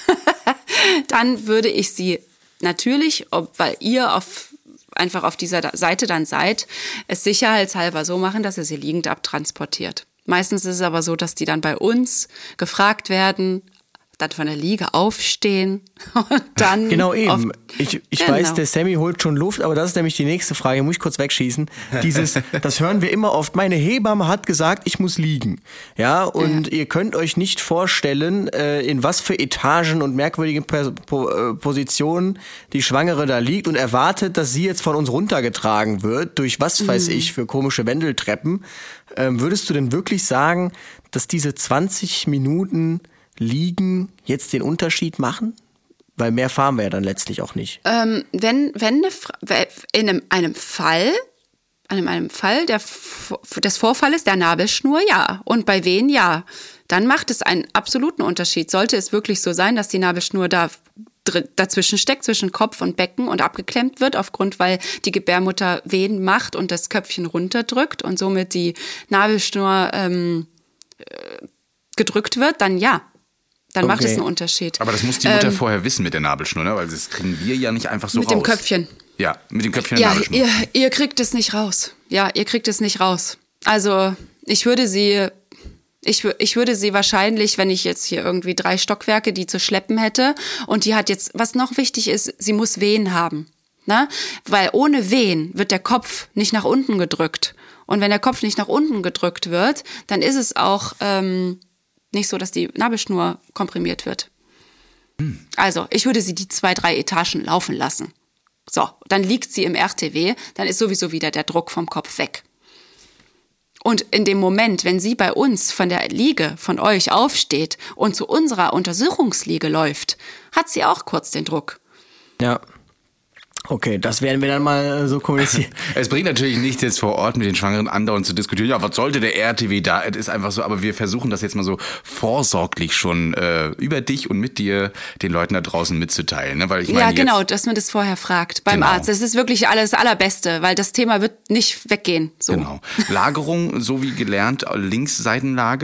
Dann würde ich sie natürlich, ob, weil ihr auf, einfach auf dieser Seite dann seid, es sicherheitshalber so machen, dass ihr sie liegend abtransportiert. Meistens ist es aber so, dass die dann bei uns gefragt werden, dann von der Liege aufstehen und dann... Genau eben. Auf, ich ich genau. weiß, der Sammy holt schon Luft, aber das ist nämlich die nächste Frage, muss ich kurz wegschießen. Dieses, das hören wir immer oft, meine Hebamme hat gesagt, ich muss liegen. Ja, und ja. Ihr könnt euch nicht vorstellen, äh, in was für Etagen und merkwürdigen Pers- po- äh, Positionen die Schwangere da liegt und erwartet, dass sie jetzt von uns runtergetragen wird, durch was weiß mhm. ich für komische Wendeltreppen. Ähm, würdest du denn wirklich sagen, dass diese zwanzig Minuten Liegen jetzt den Unterschied machen? Weil mehr fahren wir ja dann letztlich auch nicht. Ähm, wenn, wenn eine, Fra- in einem, einem Fall, in einem Fall der, des Vorfalles der Nabelschnur, ja. Und bei Wehen, ja. Dann macht es einen absoluten Unterschied. Sollte es wirklich so sein, dass die Nabelschnur da dazwischen steckt, zwischen Kopf und Becken und abgeklemmt wird, aufgrund, weil die Gebärmutter Wehen macht und das Köpfchen runterdrückt und somit die Nabelschnur ähm, gedrückt wird, dann ja. Dann Okay. macht es einen Unterschied. Aber das muss die Mutter Ähm, vorher wissen mit der Nabelschnur, ne? Weil das kriegen wir ja nicht einfach so mit raus. dem Köpfchen. Ja, mit dem Köpfchen der Ja, Nabelschnur. ihr, ihr kriegt es nicht raus. Ja, ihr kriegt es nicht raus. Also ich würde sie, ich, wür- ich würde sie wahrscheinlich, wenn ich jetzt hier irgendwie drei Stockwerke, die zu schleppen hätte und die hat jetzt, was noch wichtig ist, sie muss Wehen haben. Ne? Weil ohne Wehen wird der Kopf nicht nach unten gedrückt. Und wenn der Kopf nicht nach unten gedrückt wird, dann ist es auch ähm, nicht so, dass die Nabelschnur komprimiert wird. Also, ich würde sie die zwei, drei Etagen laufen lassen. So, dann liegt sie im R T W, dann ist sowieso wieder der Druck vom Kopf weg. Und in dem Moment, wenn sie bei uns von der Liege, von euch aufsteht und zu unserer Untersuchungsliege läuft, hat sie auch kurz den Druck. Ja. Okay, das werden wir dann mal so kommunizieren. Es bringt natürlich nichts, jetzt vor Ort mit den Schwangeren andauernd zu diskutieren. Ja, was sollte der R T W da? Es ist einfach so, aber wir versuchen das jetzt mal so vorsorglich schon äh, über dich und mit dir den Leuten da draußen mitzuteilen. Ne? Weil ich meine, Ja, jetzt, genau, dass man das vorher fragt beim Genau. Arzt. Das ist wirklich alles das Allerbeste, weil das Thema wird nicht weggehen. So. Genau. Lagerung, so wie gelernt, Linksseitenlage.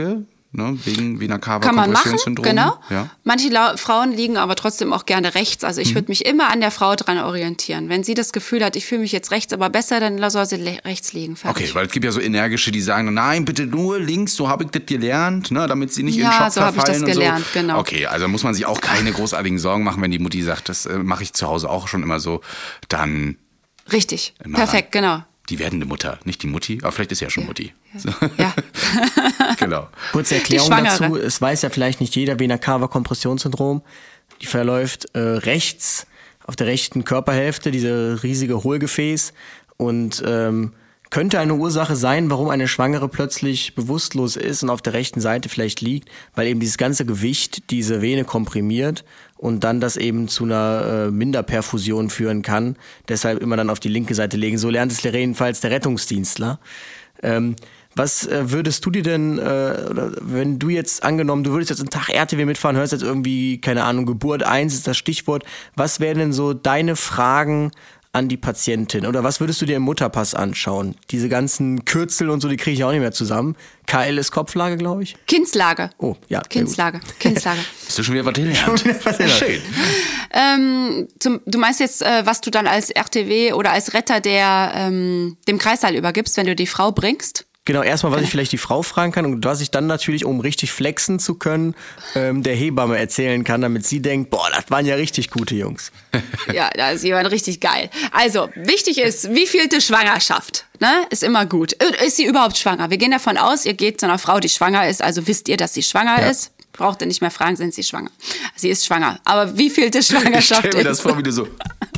ne? Wegen Vena Cava Kann man machen, Kompressionssyndrom. genau. Ja. Manche La- Frauen liegen aber trotzdem auch gerne rechts. Also ich Mhm. würde mich immer an der Frau dran orientieren. Wenn sie das Gefühl hat, ich fühle mich jetzt rechts, aber besser, dann soll sie le- rechts liegen. Fertig. Okay, weil es gibt ja so energische, die sagen, nein, bitte nur links, so habe ich das gelernt, ne, damit sie nicht Ja, in Schock so habe ich das verfallen und gelernt, so. genau. Okay, also muss man sich auch keine großartigen Sorgen machen, wenn die Mutti sagt, das äh, mache ich zu Hause auch schon immer so, dann Richtig, immer perfekt, ran. genau. Die werdende Mutter, nicht die Mutti, aber vielleicht ist ja schon Ja, Mutti. ja. So. Ja. Genau. Kurze Erklärung Die Schwangere. dazu, es weiß ja vielleicht nicht jeder, Vena Cava Kompressionssyndrom, die verläuft äh, rechts, auf der rechten Körperhälfte, diese riesige Hohlgefäß und ähm, könnte eine Ursache sein, warum eine Schwangere plötzlich bewusstlos ist und auf der rechten Seite vielleicht liegt, weil eben dieses ganze Gewicht diese Vene komprimiert und dann das eben zu einer äh, Minderperfusion führen kann. Deshalb immer dann auf die linke Seite legen. So lernt es jedenfalls der Rettungsdienstler. Ähm, was äh, würdest du dir denn, äh, oder wenn du jetzt angenommen, du würdest jetzt einen Tag R T W mitfahren, hörst jetzt irgendwie, keine Ahnung, Geburt eins ist das Stichwort. Was wären denn so deine Fragen an die Patientin? Oder was würdest du dir im Mutterpass anschauen? Diese ganzen Kürzel und so, die kriege ich auch nicht mehr zusammen. K L ist Kopflage, glaube ich. Kindslage. Oh, ja. Kindslage. Kindslage. Hast du schon wieder was gelernt? Schön. ähm, zum, du meinst jetzt, äh, was du dann als R T W oder als Retter der, ähm, dem Kreissaal übergibst, wenn du die Frau bringst? Genau, erstmal, was ich vielleicht die Frau fragen kann und was ich dann natürlich, um richtig flexen zu können, ähm, der Hebamme erzählen kann, damit sie denkt, boah, das waren ja richtig gute Jungs. Ja, da ist jemand richtig geil. Also, wichtig ist, wie vielte Schwangerschaft, ne? Ist immer gut. Ist sie überhaupt schwanger? Wir gehen davon aus, ihr geht zu einer Frau, die schwanger ist, also wisst ihr, dass sie schwanger Ja. ist. Braucht ihr nicht mehr fragen, sind sie schwanger? Sie ist schwanger. Aber wie vielte Schwangerschaft Ich stell mir ist? das vor, wie du so,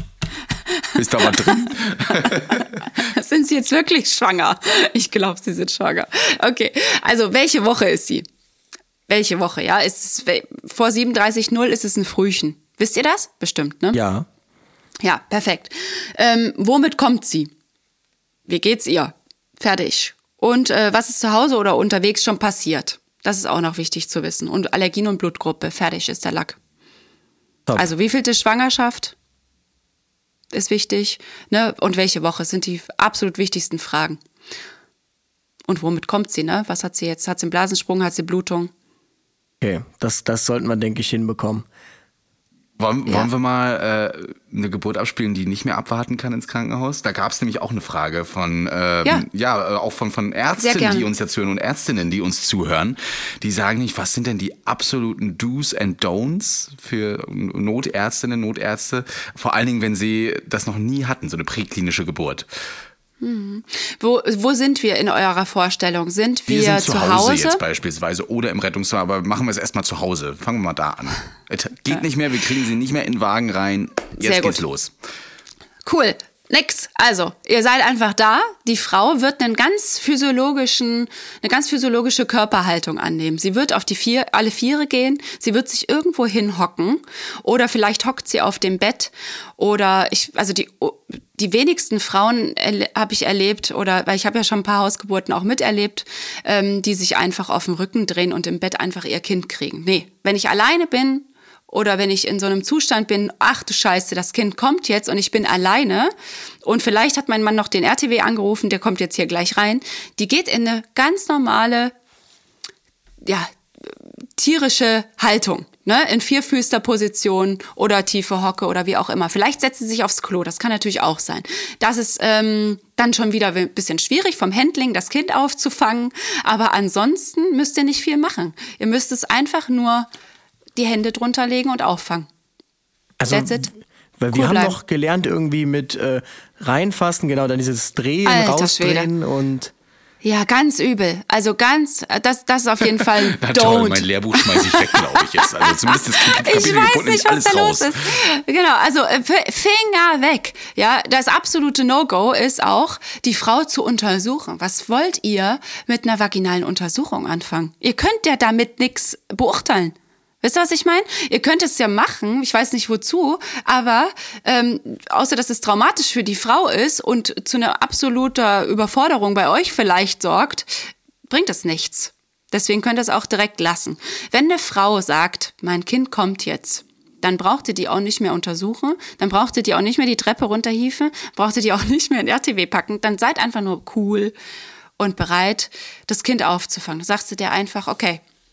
ist da was drin? Sind sie jetzt wirklich schwanger? Ich glaube, sie sind schwanger. Okay, also welche Woche ist sie? Welche Woche, ja? Ist es, vor siebenunddreißig null ist es ein Frühchen. Wisst ihr das? Bestimmt, ne? Ja. Ja, perfekt. Ähm, womit kommt sie? Wie geht's ihr? Fertig. Und äh, was ist zu Hause oder unterwegs schon passiert? Das ist auch noch wichtig zu wissen. Und Allergien und Blutgruppe. Fertig ist der Lack. Top. Also wie vielte Schwangerschaft ist wichtig, ne? Und welche Woche sind die absolut wichtigsten Fragen. Und womit kommt sie, ne? Was hat sie jetzt? Hat sie einen Blasensprung? Hat sie Blutung? Okay, das, das sollten wir, denke ich, hinbekommen. Wollen, Ja. wollen wir mal äh, eine Geburt abspielen, die nicht mehr abwarten kann ins Krankenhaus? Da gab es nämlich auch eine Frage von, ähm, Ja. ja, äh, auch von, von Sehr Ärzten, gerne. die uns jetzt hören und Ärztinnen, die uns zuhören. Die sagen nicht, was sind denn die absoluten Do's and Don'ts für Notärztinnen, Notärzte? Vor allen Dingen, wenn sie das noch nie hatten, so eine präklinische Geburt. Wo, wo sind wir in eurer Vorstellung? Sind wir, Wir sind zu Hause, Hause? jetzt beispielsweise oder im Rettungswagen, aber machen wir es erstmal zu Hause. Fangen wir mal da an. Es geht nicht mehr, wir kriegen sie nicht mehr in den Wagen rein. Jetzt Sehr gut. geht's los. Cool. Nix. Also, ihr seid einfach da. Die Frau wird einen ganz physiologischen, eine ganz physiologische Körperhaltung annehmen. Sie wird auf die vier, alle Viere gehen. Sie wird sich irgendwo hinhocken. Oder vielleicht hockt sie auf dem Bett. Oder ich, also die, die wenigsten Frauen habe ich erlebt, oder, weil ich habe ja schon ein paar Hausgeburten auch miterlebt, ähm, die sich einfach auf den Rücken drehen und im Bett einfach ihr Kind kriegen. Nee, wenn ich alleine bin, oder wenn ich in so einem Zustand bin, ach du Scheiße, das Kind kommt jetzt und ich bin alleine und vielleicht hat mein Mann noch den R T W angerufen, der kommt jetzt hier gleich rein. Die geht in eine ganz normale, ja, tierische Haltung, ne, in Vierfüßlerposition oder tiefe Hocke oder wie auch immer. Vielleicht setzt sie sich aufs Klo, das kann natürlich auch sein. Das ist ähm, dann schon wieder ein bisschen schwierig vom Handling, das Kind aufzufangen, aber ansonsten müsst ihr nicht viel machen. Ihr müsst es einfach nur die Hände drunter legen und auffangen. Also, That's it. weil Cool wir haben bleiben. noch gelernt irgendwie mit äh, reinfassen, genau, dann dieses Drehen, Alter rausdrehen und Ja, ganz übel. Also ganz, das, das ist auf jeden Fall ein Na toll, Don't. mein Lehrbuch schmeiße ich weg, glaube ich jetzt. Also zumindest das Kapitel Ich Geburt weiß nehme nicht, was alles da raus. los ist. Genau, also äh, F- Finger weg. Ja, das absolute No-Go ist auch, die Frau zu untersuchen. Was wollt ihr mit einer vaginalen Untersuchung anfangen? Ihr könnt ja damit nichts beurteilen. Wisst ihr, was ich meine? Ihr könnt es ja machen, ich weiß nicht wozu, aber ähm, außer dass es traumatisch für die Frau ist und zu einer absoluter Überforderung bei euch vielleicht sorgt, bringt es nichts. Deswegen könnt ihr es auch direkt lassen. Wenn eine Frau sagt, mein Kind kommt jetzt, dann braucht ihr die auch nicht mehr untersuchen, dann braucht ihr die auch nicht mehr die Treppe runterhieven, braucht ihr die auch nicht mehr in R T W packen, dann seid einfach nur cool und bereit, das Kind aufzufangen. Dann sagst du dir einfach, okay,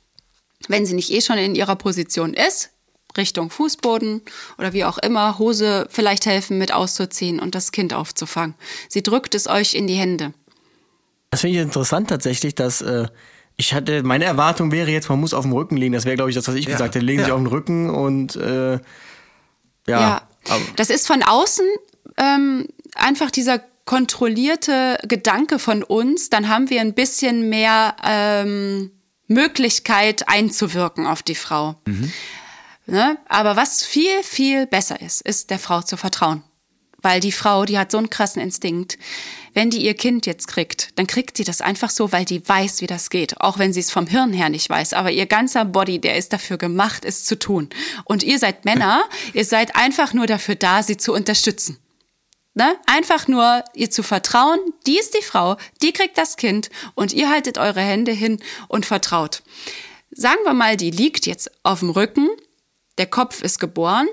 wenn sie nicht eh schon in ihrer Position ist, Richtung Fußboden oder wie auch immer, Hose vielleicht helfen mit auszuziehen und das Kind aufzufangen. Sie drückt es euch in die Hände. Das finde ich interessant tatsächlich, dass äh, ich hatte, meine Erwartung wäre jetzt, man muss auf dem Rücken liegen. Das wäre, glaube ich, das, was ich ja. gesagt hätte. Legen ja. sich auf den Rücken und äh, ja. ja. Das ist von außen ähm, einfach dieser kontrollierte Gedanke von uns. Dann haben wir ein bisschen mehr ähm, Möglichkeit einzuwirken auf die Frau. Mhm. Ne? Aber was viel, viel besser ist, ist der Frau zu vertrauen. Weil die Frau, die hat so einen krassen Instinkt. Wenn die ihr Kind jetzt kriegt, dann kriegt sie das einfach so, weil die weiß, wie das geht. Auch wenn sie es vom Hirn her nicht weiß. Aber ihr ganzer Body, der ist dafür gemacht, es zu tun. Und ihr seid Männer, ihr seid einfach nur dafür da, sie zu unterstützen. Ne? Einfach nur ihr zu vertrauen, die ist die Frau, die kriegt das Kind und ihr haltet eure Hände hin und vertraut. Sagen wir mal, die liegt jetzt auf dem Rücken, der Kopf ist geboren,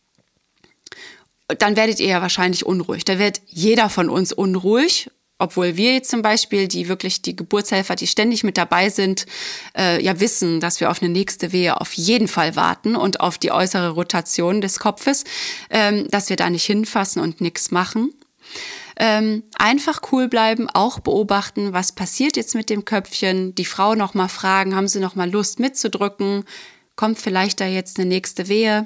dann werdet ihr ja wahrscheinlich unruhig. Da wird jeder von uns unruhig, obwohl wir jetzt zum Beispiel, die wirklich die Geburtshelfer, die ständig mit dabei sind, äh, ja wissen, dass wir auf eine nächste Wehe auf jeden Fall warten und auf die äußere Rotation des Kopfes, ähm, dass wir da nicht hinfassen und nichts machen. Ähm, einfach cool bleiben, auch beobachten, was passiert jetzt mit dem Köpfchen, die Frau noch mal fragen, haben sie noch mal Lust mitzudrücken, kommt vielleicht da jetzt eine nächste Wehe?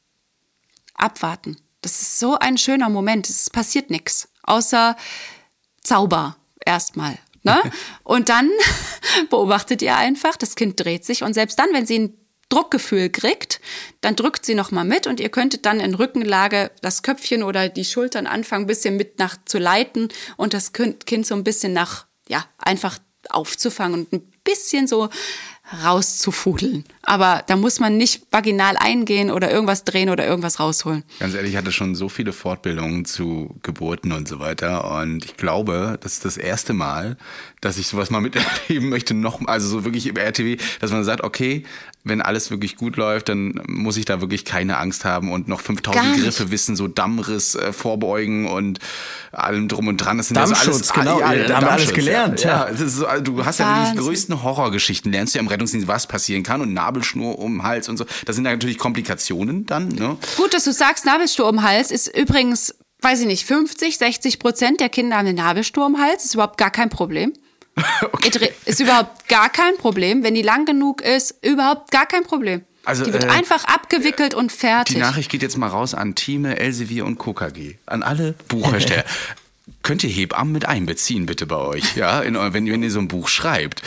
Abwarten. Das ist so ein schöner Moment. Es passiert nichts, außer Zauber erstmal. Ne? Und dann beobachtet ihr einfach, das Kind dreht sich und selbst dann, wenn sie ein Druckgefühl kriegt, dann drückt sie noch mal mit und ihr könntet dann in Rückenlage das Köpfchen oder die Schultern anfangen, ein bisschen mit nach zu leiten und das Kind so ein bisschen nach, ja, einfach aufzufangen und ein bisschen so rauszufudeln. Aber da muss man nicht vaginal eingehen oder irgendwas drehen oder irgendwas rausholen. Ganz ehrlich, ich hatte schon so viele Fortbildungen zu Geburten und so weiter und ich glaube, das ist das erste Mal, dass ich sowas mal miterleben möchte, noch, also so wirklich im R T W, dass man sagt, okay, wenn alles wirklich gut läuft, dann muss ich da wirklich keine Angst haben und noch fünftausend Griffe wissen, so Dammriss äh, vorbeugen und allem drum und dran. Das sind Dammschutz, ja so alles, genau, ah, ja, da haben wir alles gelernt. Ja, ja. ja. Das ist so, also du hast ja wirklich die größten Horrorgeschichten, lernst du ja im Rettungsdienst, was passieren kann und Nabelschnur um den Hals und so. Das sind natürlich Komplikationen dann. Ne? Gut, dass du sagst, Nabelschnur um den Hals ist übrigens, weiß ich nicht, fünfzig, sechzig Prozent der Kinder haben eine Nabelschnur um den Hals, ist überhaupt gar kein Problem. Okay. Ist überhaupt gar kein Problem. Wenn die lang genug ist, überhaupt gar kein Problem. Also, die wird äh, einfach abgewickelt und fertig. Die Nachricht geht jetzt mal raus an Thieme, Elsevier und K K G. An alle Buchhersteller. Könnt ihr Hebammen mit einbeziehen, bitte bei euch, ja, in, wenn, wenn ihr so ein Buch schreibt.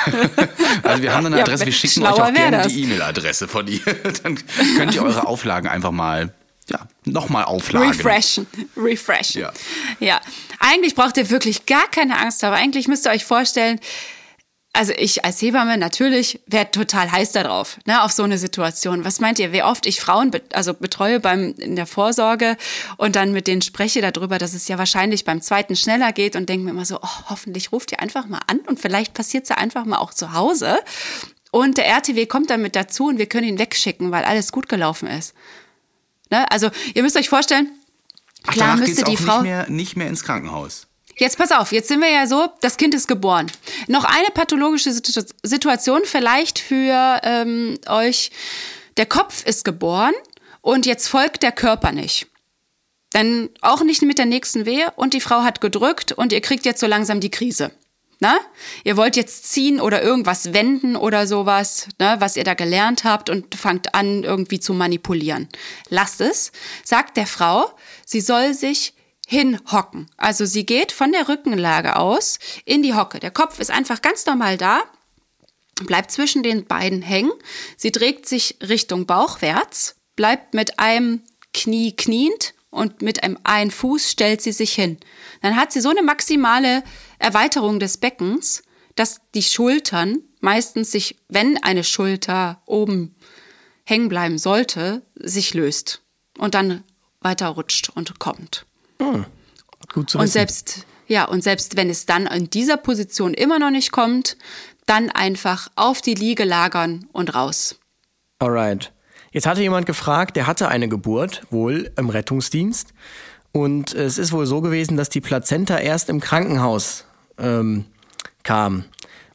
Also wir haben eine Adresse, ja, wir schicken euch auch gerne das. Die E-Mail-Adresse von ihr. Dann könnt ihr eure Auflagen einfach mal, ja, nochmal auflagen. Refreshen, refreshen. Ja. ja, eigentlich braucht ihr wirklich gar keine Angst, aber eigentlich müsst ihr euch vorstellen, also ich als Hebamme natürlich werde total heiß darauf, ne, auf so eine Situation. Was meint ihr, wie oft ich Frauen be- also betreue beim in der Vorsorge und dann mit denen spreche darüber, dass es ja wahrscheinlich beim zweiten schneller geht und denke mir immer so, oh, hoffentlich ruft ihr einfach mal an und vielleicht passiert es ja einfach mal auch zu Hause. Und der R T W kommt dann mit dazu und wir können ihn wegschicken, weil alles gut gelaufen ist. Ne? Also ihr müsst euch vorstellen, klar Ach, müsste die Frau nicht mehr, nicht mehr ins Krankenhaus. Jetzt pass auf, jetzt sind wir ja so, das Kind ist geboren. Noch eine pathologische Situation vielleicht für ähm, euch. Der Kopf ist geboren und jetzt folgt der Körper nicht. Dann auch nicht mit der nächsten Wehe und die Frau hat gedrückt und ihr kriegt jetzt so langsam die Krise. Na? Ihr wollt jetzt ziehen oder irgendwas wenden oder sowas, ne, was ihr da gelernt habt und fangt an irgendwie zu manipulieren. Lasst es, sagt der Frau, sie soll sich hinhocken. Also sie geht von der Rückenlage aus in die Hocke. Der Kopf ist einfach ganz normal da, bleibt zwischen den Beinen hängen. Sie dreht sich Richtung Bauchwärts, bleibt mit einem Knie kniend und mit einem einen Fuß stellt sie sich hin. Dann hat sie so eine maximale Erweiterung des Beckens, dass die Schultern meistens sich, wenn eine Schulter oben hängen bleiben sollte, sich löst und dann weiter rutscht und kommt. Hm, gut zu wissen. Und selbst, ja, und selbst wenn es dann in dieser Position immer noch nicht kommt, dann einfach auf die Liege lagern und raus. Alright. Jetzt hatte jemand gefragt, der hatte eine Geburt, wohl im Rettungsdienst. Und es ist wohl so gewesen, dass die Plazenta erst im Krankenhaus ähm, kam. Und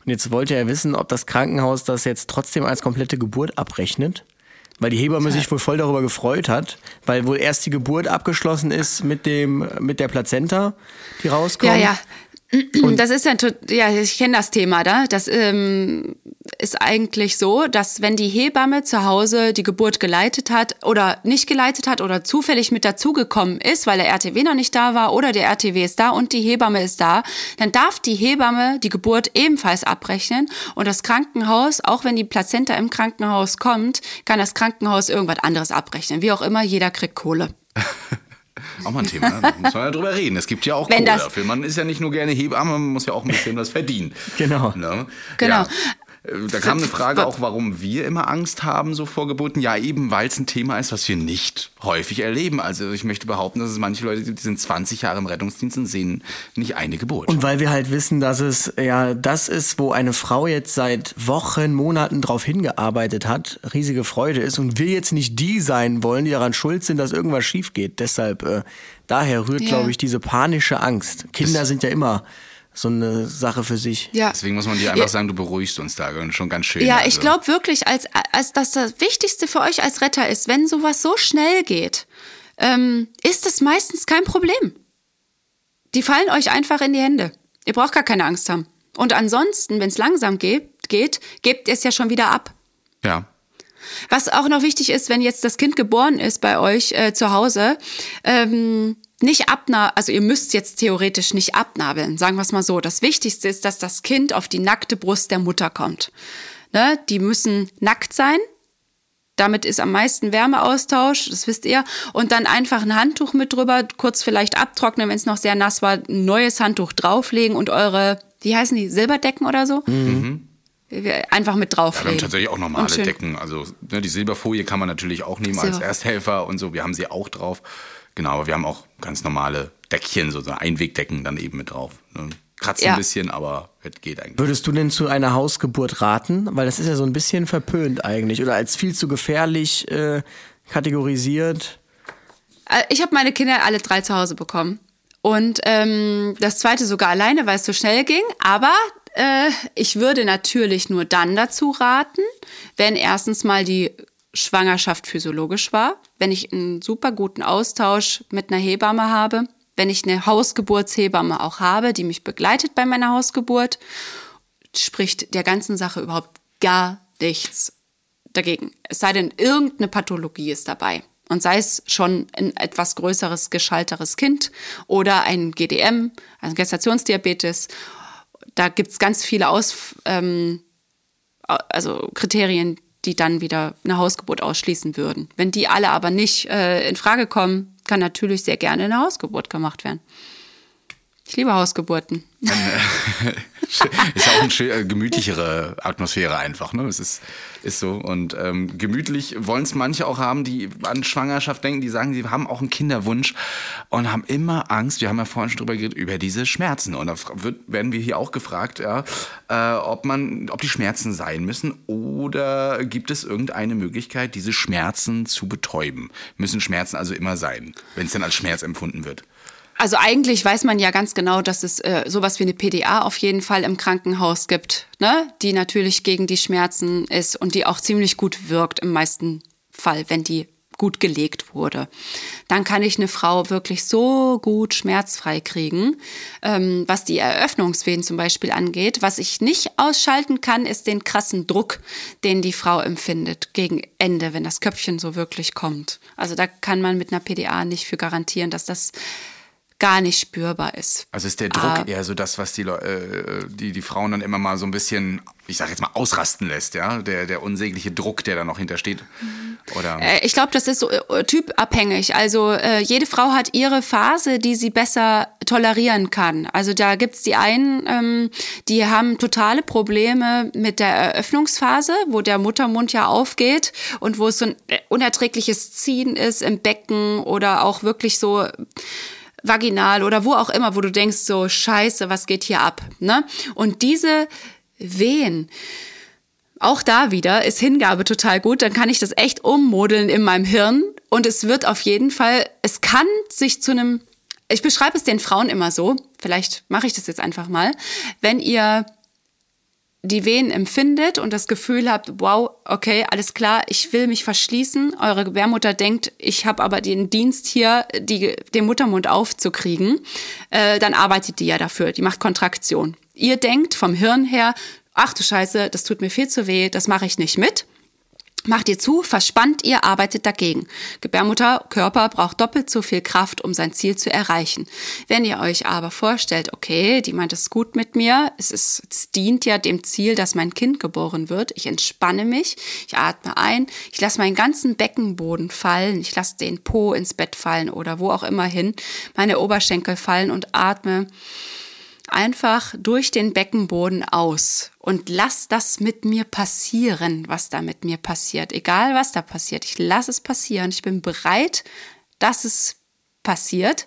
Und jetzt wollte er wissen, ob das Krankenhaus das jetzt trotzdem als komplette Geburt abrechnet. Weil die Hebamme sich wohl voll darüber gefreut hat, weil wohl erst die Geburt abgeschlossen ist mit dem mit der Plazenta, die rauskommt. Ja, ja. Und das ist ja, ja, ich kenne das Thema da. Das ähm, ist eigentlich so, dass wenn die Hebamme zu Hause die Geburt geleitet hat oder nicht geleitet hat oder zufällig mit dazugekommen ist, weil der R T W noch nicht da war oder der R T W ist da und die Hebamme ist da, dann darf die Hebamme die Geburt ebenfalls abrechnen und das Krankenhaus, auch wenn die Plazenta im Krankenhaus kommt, kann das Krankenhaus irgendwas anderes abrechnen. Wie auch immer, jeder kriegt Kohle. Auch mal ein Thema, ne? Da muss man ja drüber reden. Es gibt ja auch Wenn Kohle das- dafür. Man ist ja nicht nur gerne Hebamme, man muss ja auch ein bisschen was verdienen. Genau. Ne? Genau. Ja. Da kam eine Frage auch, warum wir immer Angst haben so vor Geburten. Ja, eben, weil es ein Thema ist, was wir nicht häufig erleben. Also ich möchte behaupten, dass es manche Leute gibt, die sind zwanzig Jahre im Rettungsdienst und sehen nicht eine Geburt. Und weil wir halt wissen, dass es ja das ist, wo eine Frau jetzt seit Wochen, Monaten drauf hingearbeitet hat, riesige Freude ist und wir jetzt nicht die sein wollen, die daran schuld sind, dass irgendwas schief geht. Deshalb, äh, daher rührt, Ja. glaube ich, diese panische Angst. Kinder sind ja immer so eine Sache für sich. Ja. Deswegen muss man dir einfach Ja. sagen, du beruhigst uns da schon ganz schön. Ja, also. ich glaube wirklich, als, als dass das Wichtigste für euch als Retter ist, wenn sowas so schnell geht, ähm, ist es meistens kein Problem. Die fallen euch einfach in die Hände. Ihr braucht gar keine Angst haben. Und ansonsten, wenn es langsam geht, geht, gebt ihr es ja schon wieder ab. Ja. Was auch noch wichtig ist, wenn jetzt das Kind geboren ist bei euch äh, zu Hause, ähm, nicht abnabeln, also ihr müsst jetzt theoretisch nicht abnabeln, sagen wir es mal so. Das Wichtigste ist, dass das Kind auf die nackte Brust der Mutter kommt. Ne? Die müssen nackt sein. Damit ist am meisten Wärmeaustausch, das wisst ihr. Und dann einfach ein Handtuch mit drüber, kurz vielleicht abtrocknen, wenn es noch sehr nass war, ein neues Handtuch drauflegen und eure, wie heißen die, Silberdecken oder so? Mhm. Einfach mit Ja, wir haben drauflegen. tatsächlich auch Und normale schön. Decken. Also ne, die Silberfolie kann man natürlich auch nehmen als Silber. Ersthelfer und so. Wir haben sie auch drauf. Genau, aber wir haben auch ganz normale Deckchen, so, so Einwegdecken dann eben mit drauf. Ne? Kratzt Ja. ein bisschen, aber es geht eigentlich. Würdest du denn zu einer Hausgeburt raten? Weil das ist ja so ein bisschen verpönt eigentlich oder als viel zu gefährlich äh, kategorisiert. Äh, Ich habe meine Kinder alle drei zu Hause bekommen. Und ähm, das zweite sogar alleine, weil es so schnell ging. Aber äh, ich würde natürlich nur dann dazu raten, wenn erstens mal die Schwangerschaft physiologisch war, wenn ich einen super guten Austausch mit einer Hebamme habe, wenn ich eine Hausgeburtshebamme auch habe, die mich begleitet bei meiner Hausgeburt, spricht der ganzen Sache überhaupt gar nichts dagegen. Es sei denn, irgendeine Pathologie ist dabei. Und sei es schon ein etwas größeres, geschalteres Kind oder ein G D M, also Gestationsdiabetes. Da gibt's ganz viele Aus, ähm, also Kriterien, die dann wieder eine Hausgeburt ausschließen würden. Wenn die alle aber nicht äh, in Frage kommen, kann natürlich sehr gerne eine Hausgeburt gemacht werden. Ich liebe Hausgeburten. Ist ja auch eine schön, äh, gemütlichere Atmosphäre einfach, ne? Es ist, ist so. Und ähm, gemütlich wollen es manche auch haben, die an Schwangerschaft denken, die sagen, sie haben auch einen Kinderwunsch und haben immer Angst, wir haben ja vorhin schon drüber geredet, über diese Schmerzen. Und da wird, werden wir hier auch gefragt, ja, äh, ob man, ob die Schmerzen sein müssen oder gibt es irgendeine Möglichkeit, diese Schmerzen zu betäuben? Müssen Schmerzen also immer sein, wenn es dann als Schmerz empfunden wird? Also eigentlich weiß man ja ganz genau, dass es äh, sowas wie eine P D A auf jeden Fall im Krankenhaus gibt, ne? Die natürlich gegen die Schmerzen ist und die auch ziemlich gut wirkt im meisten Fall, wenn die gut gelegt wurde. Dann kann ich eine Frau wirklich so gut schmerzfrei kriegen, ähm, was die Eröffnungswehen zum Beispiel angeht. Was ich nicht ausschalten kann, ist den krassen Druck, den die Frau empfindet gegen Ende, wenn das Köpfchen so wirklich kommt. Also da kann man mit einer P D A nicht für garantieren, dass das gar nicht spürbar ist. Also ist der Druck Ah. eher so das, was die, Leu- äh, die die Frauen dann immer mal so ein bisschen, ich sag jetzt mal, ausrasten lässt, ja? Der, der unsägliche Druck, der da noch hintersteht. Oder? Äh, Ich glaube, das ist so äh, typabhängig. Also äh, jede Frau hat ihre Phase, die sie besser tolerieren kann. Also da gibt's die einen, ähm, die haben totale Probleme mit der Eröffnungsphase, wo der Muttermund ja aufgeht und wo es so ein unerträgliches Ziehen ist im Becken oder auch wirklich so vaginal oder wo auch immer, wo du denkst so, scheiße, was geht hier ab? Ne? Und diese Wehen, auch da wieder ist Hingabe total gut, dann kann ich das echt ummodeln in meinem Hirn und es wird auf jeden Fall, es kann sich zu einem, ich beschreibe es den Frauen immer so, vielleicht mache ich das jetzt einfach mal, wenn ihr die Wehen empfindet und das Gefühl habt, wow, okay, alles klar, ich will mich verschließen. Eure Gebärmutter denkt, ich habe aber den Dienst hier, die, den Muttermund aufzukriegen, äh, dann arbeitet die ja dafür, die macht Kontraktion. Ihr denkt vom Hirn her, ach du Scheiße, das tut mir viel zu weh, das mache ich nicht mit. Macht ihr zu, verspannt ihr, arbeitet dagegen. Gebärmutter, Körper braucht doppelt so viel Kraft, um sein Ziel zu erreichen. Wenn ihr euch aber vorstellt, okay, die meint es gut mit mir, es, ist, es dient ja dem Ziel, dass mein Kind geboren wird, ich entspanne mich, ich atme ein, ich lasse meinen ganzen Beckenboden fallen, ich lasse den Po ins Bett fallen oder wo auch immer hin, meine Oberschenkel fallen und atme einfach durch den Beckenboden aus und lass das mit mir passieren, was da mit mir passiert. Egal, was da passiert. Ich lasse es passieren. Ich bin bereit, dass es passiert.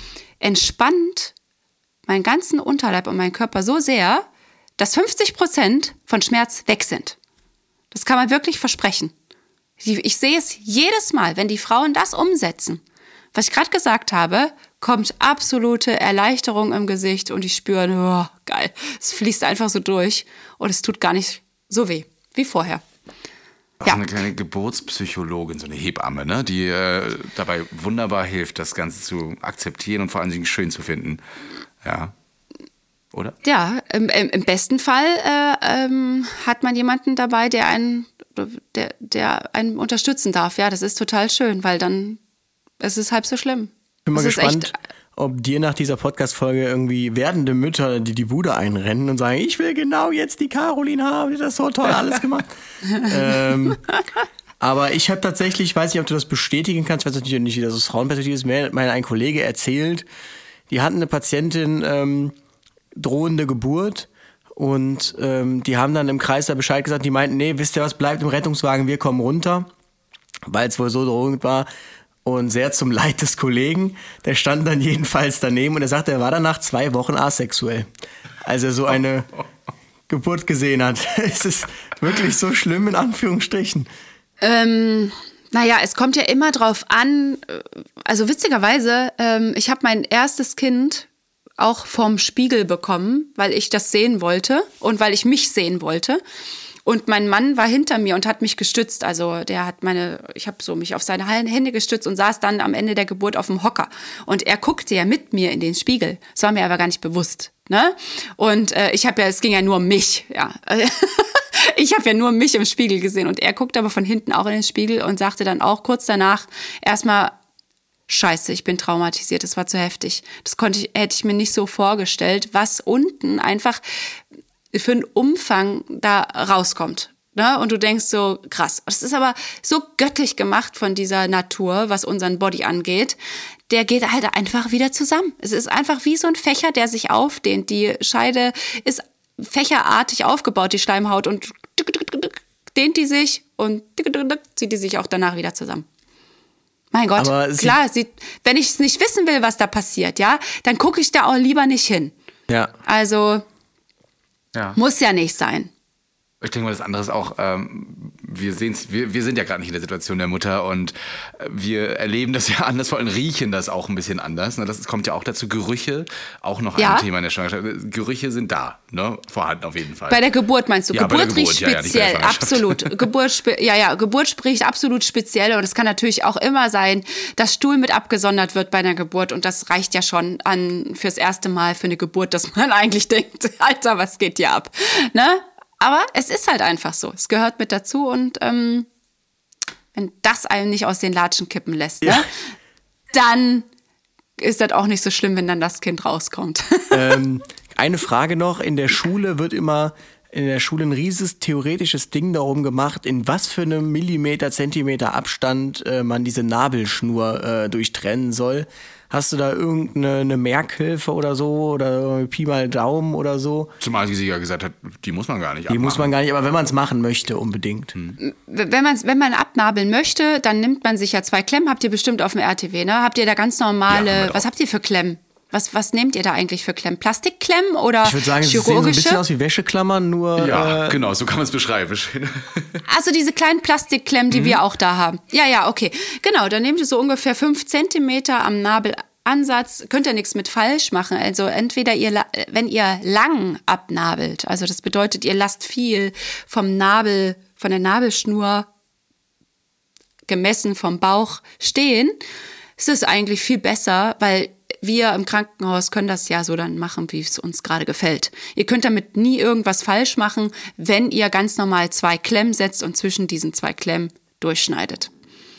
Entspannt meinen ganzen Unterleib und meinen Körper so sehr, dass fünfzig Prozent von Schmerz weg sind. Das kann man wirklich versprechen. Ich sehe es jedes Mal, wenn die Frauen das umsetzen. Was ich gerade gesagt habe, kommt absolute Erleichterung im Gesicht und die spüren, oh, geil, es fließt einfach so durch und es tut gar nicht so weh wie vorher. Auch Ja. eine kleine Geburtspsychologin, so eine Hebamme, ne, die äh, dabei wunderbar hilft, das Ganze zu akzeptieren und vor allen Dingen schön zu finden. Ja. Oder? Ja, im, im besten Fall äh, ähm, hat man jemanden dabei, der einen, der, der einen unterstützen darf. Ja, das ist total schön, weil dann ist es halb so schlimm. Ich bin mal Das ist gespannt, echt- ob dir nach dieser Podcast-Folge irgendwie werdende Mütter, die die Bude einrennen und sagen, ich will genau jetzt die Caroline haben, die hat das so toll alles gemacht. ähm, aber ich habe tatsächlich, ich weiß nicht, ob du das bestätigen kannst, ich weiß natürlich nicht, wie das aus Frauenperspektive ist, mir mein ein Kollege erzählt, die hatten eine Patientin, ähm, drohende Geburt und ähm, die haben dann im Kreis da Bescheid gesagt, die meinten, nee, wisst ihr was, bleibt im Rettungswagen, wir kommen runter, weil es wohl so drohend war. Und sehr zum Leid des Kollegen, der stand dann jedenfalls daneben und er sagte, er war dann nach zwei Wochen asexuell, als er so eine Geburt gesehen hat. Es ist wirklich so schlimm in Anführungsstrichen. Ähm, naja, es kommt ja immer drauf an, also witzigerweise, ähm, ich habe mein erstes Kind auch vorm Spiegel bekommen, weil ich das sehen wollte und weil ich mich sehen wollte. Und mein Mann war hinter mir und hat mich gestützt. Also der hat meine, ich habe so mich auf seine Hände gestützt und saß dann am Ende der Geburt auf dem Hocker. Und er guckte ja mit mir in den Spiegel. Das war mir aber gar nicht bewusst. Ne? Und äh, ich habe ja, es ging ja nur um mich. Ja. Ich habe ja nur mich im Spiegel gesehen. Und er guckte aber von hinten auch in den Spiegel und sagte dann auch kurz danach erstmal, Scheiße, ich bin traumatisiert, das war zu heftig. Das konnte ich, hätte ich mir nicht so vorgestellt, was unten einfach für einen Umfang da rauskommt. Ne? Und du denkst so, krass. Das ist aber so göttlich gemacht von dieser Natur, was unseren Body angeht. Der geht halt einfach wieder zusammen. Es ist einfach wie so ein Fächer, der sich aufdehnt. Die Scheide ist fächerartig aufgebaut, die Schleimhaut, und dehnt die sich und zieht die sich auch danach wieder zusammen. Mein Gott, Aber sie- klar, sie, wenn ich es nicht wissen will, was da passiert, ja, dann gucke ich da auch lieber nicht hin. Ja. Also Ja. muss ja nicht sein. Ich denke mal, das andere ist auch, ähm, wir sehen's, wir, wir sind ja gerade nicht in der Situation der Mutter und äh, wir erleben das ja anders, vor allem riechen das auch ein bisschen anders. Ne? Das kommt ja auch dazu. Gerüche, auch noch Ja. ein Thema in der Schwangerschaft. Gerüche sind da, ne? Vorhanden auf jeden Fall. Bei der Geburt meinst du? Ja, bei Geburt der riecht Geburt, ja, ja, nicht bei der speziell, Schwangerschaft. absolut. Geburt, spe- ja, ja, Geburt spricht absolut speziell, und es kann natürlich auch immer sein, dass Stuhl mit abgesondert wird bei einer Geburt, und das reicht ja schon an fürs erste Mal für eine Geburt, dass man eigentlich denkt, Alter, was geht hier ab? Ne? Aber es ist halt einfach so. Es gehört mit dazu, und ähm, wenn das einem nicht aus den Latschen kippen lässt, ne? Ja. Dann ist das auch nicht so schlimm, wenn dann das Kind rauskommt. ähm, eine Frage noch, in der Schule wird immer in der Schule ein riesiges theoretisches Ding darum gemacht, in was für einem Millimeter, Zentimeter Abstand äh, man diese Nabelschnur äh, durchtrennen soll. Hast du da irgendeine eine Merkhilfe oder so, oder Pi mal Daumen oder so? Zumal sie ja gesagt hat, die muss man gar nicht Die abmachen. muss man gar nicht, aber wenn man es machen möchte, unbedingt. Wenn man, wenn man abnabeln möchte, dann nimmt man sich ja zwei Klemmen. Habt ihr bestimmt auf dem R T W, ne? Habt ihr da ganz Ja, haben normale, wir was auch. habt ihr für Klemmen? Was, was nehmt ihr da eigentlich für Klemmen? Plastikklemmen oder Ich würde sagen, es sehen so ein chirurgische? bisschen aus wie Wäscheklammern, nur Ja, äh, genau, so kann man es beschreiben. Also diese kleinen Plastikklemmen, die Mhm. wir auch da haben. Ja, ja, okay. Genau, dann nehmt ihr so ungefähr fünf Zentimeter am Nabel Ansatz, könnt ihr nichts mit falsch machen. Also entweder ihr, wenn ihr lang abnabelt, also das bedeutet, ihr lasst viel vom Nabel, von der Nabelschnur gemessen vom Bauch stehen, ist es eigentlich viel besser, weil wir im Krankenhaus können das ja so dann machen, wie es uns gerade gefällt. Ihr könnt damit nie irgendwas falsch machen, wenn ihr ganz normal zwei Klemmen setzt und zwischen diesen zwei Klemmen durchschneidet.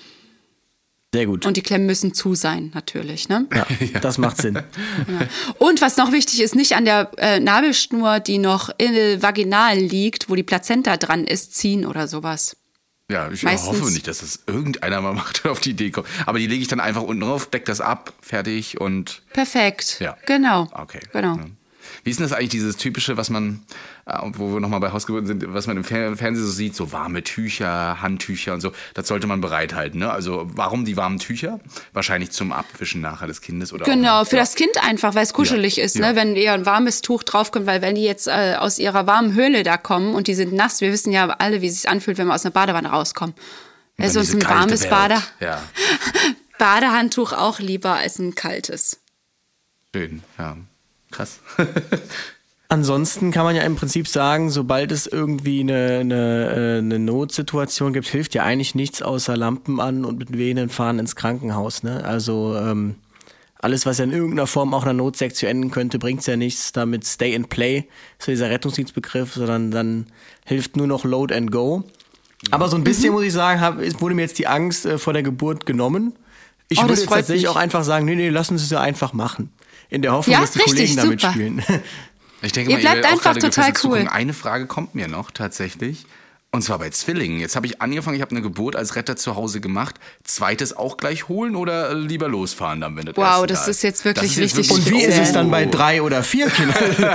Sehr gut. Und die Klemmen müssen zu sein, natürlich. Ne? Ja, das macht Sinn. Ja. Und was noch wichtig ist, nicht an der äh, Nabelschnur, die noch in, vaginal liegt, wo die Plazenta dran ist, ziehen oder sowas. Ja, ich Meistens. hoffe nicht, dass das irgendeiner mal macht und auf die Idee kommt. Aber die lege ich dann einfach unten drauf, deck das ab, fertig und... Perfekt, ja. Genau. Okay. Genau. Ja. Wie ist denn das eigentlich, dieses typische, was man, äh, wo wir nochmal bei Hausgeburten sind, was man im Fer- Fernsehen so sieht, so warme Tücher, Handtücher und so, das sollte man bereithalten, ne? Also warum die warmen Tücher? Wahrscheinlich zum Abwischen nachher des Kindes oder Genau, auch, für ja. das Kind einfach, weil es kuschelig Ja. ist, Ja. ne? Wenn ihr ein warmes Tuch draufkommt, weil wenn die jetzt äh, aus ihrer warmen Höhle da kommen und die sind nass, wir wissen ja alle, wie es sich anfühlt, wenn wir aus einer Badewanne rauskommen. Und Also dann uns diese ein kalte warmes Welt. Bade- Ja, Badehandtuch auch lieber als ein kaltes. schön, ja. Krass. Ansonsten kann man ja im Prinzip sagen, sobald es irgendwie eine, eine, eine Notsituation gibt, hilft ja eigentlich nichts außer Lampen an und mit wehenden Fahnen ins Krankenhaus. Ne? Also ähm, alles, was ja in irgendeiner Form auch einer Notsektion enden könnte, bringt's ja nichts. Damit Stay and Play ist ja dieser Rettungsdienstbegriff, sondern dann hilft nur noch Load and Go. Aber so ein bisschen, mhm. muss ich sagen, hab, es wurde mir jetzt die Angst äh, vor der Geburt genommen. Ich Oh, würde das jetzt freut tatsächlich mich. auch einfach sagen, nee, nee, lassen Sie es ja einfach machen. In der Hoffnung, Ja, dass die richtig, Kollegen damit super. spielen. Ich denke Ihr mal, bleibt werdet auch einfach gerade total gefesselt cool. zugucken. Eine Frage kommt mir noch tatsächlich. Und zwar bei Zwillingen. Jetzt habe ich angefangen, ich habe eine Geburt als Retter zu Hause gemacht. Zweites auch gleich holen oder lieber losfahren dann, wenn das Wow, erste das da ist jetzt wirklich Das ist jetzt richtig Und wie speziell. ist es dann bei drei oder vier Kindern?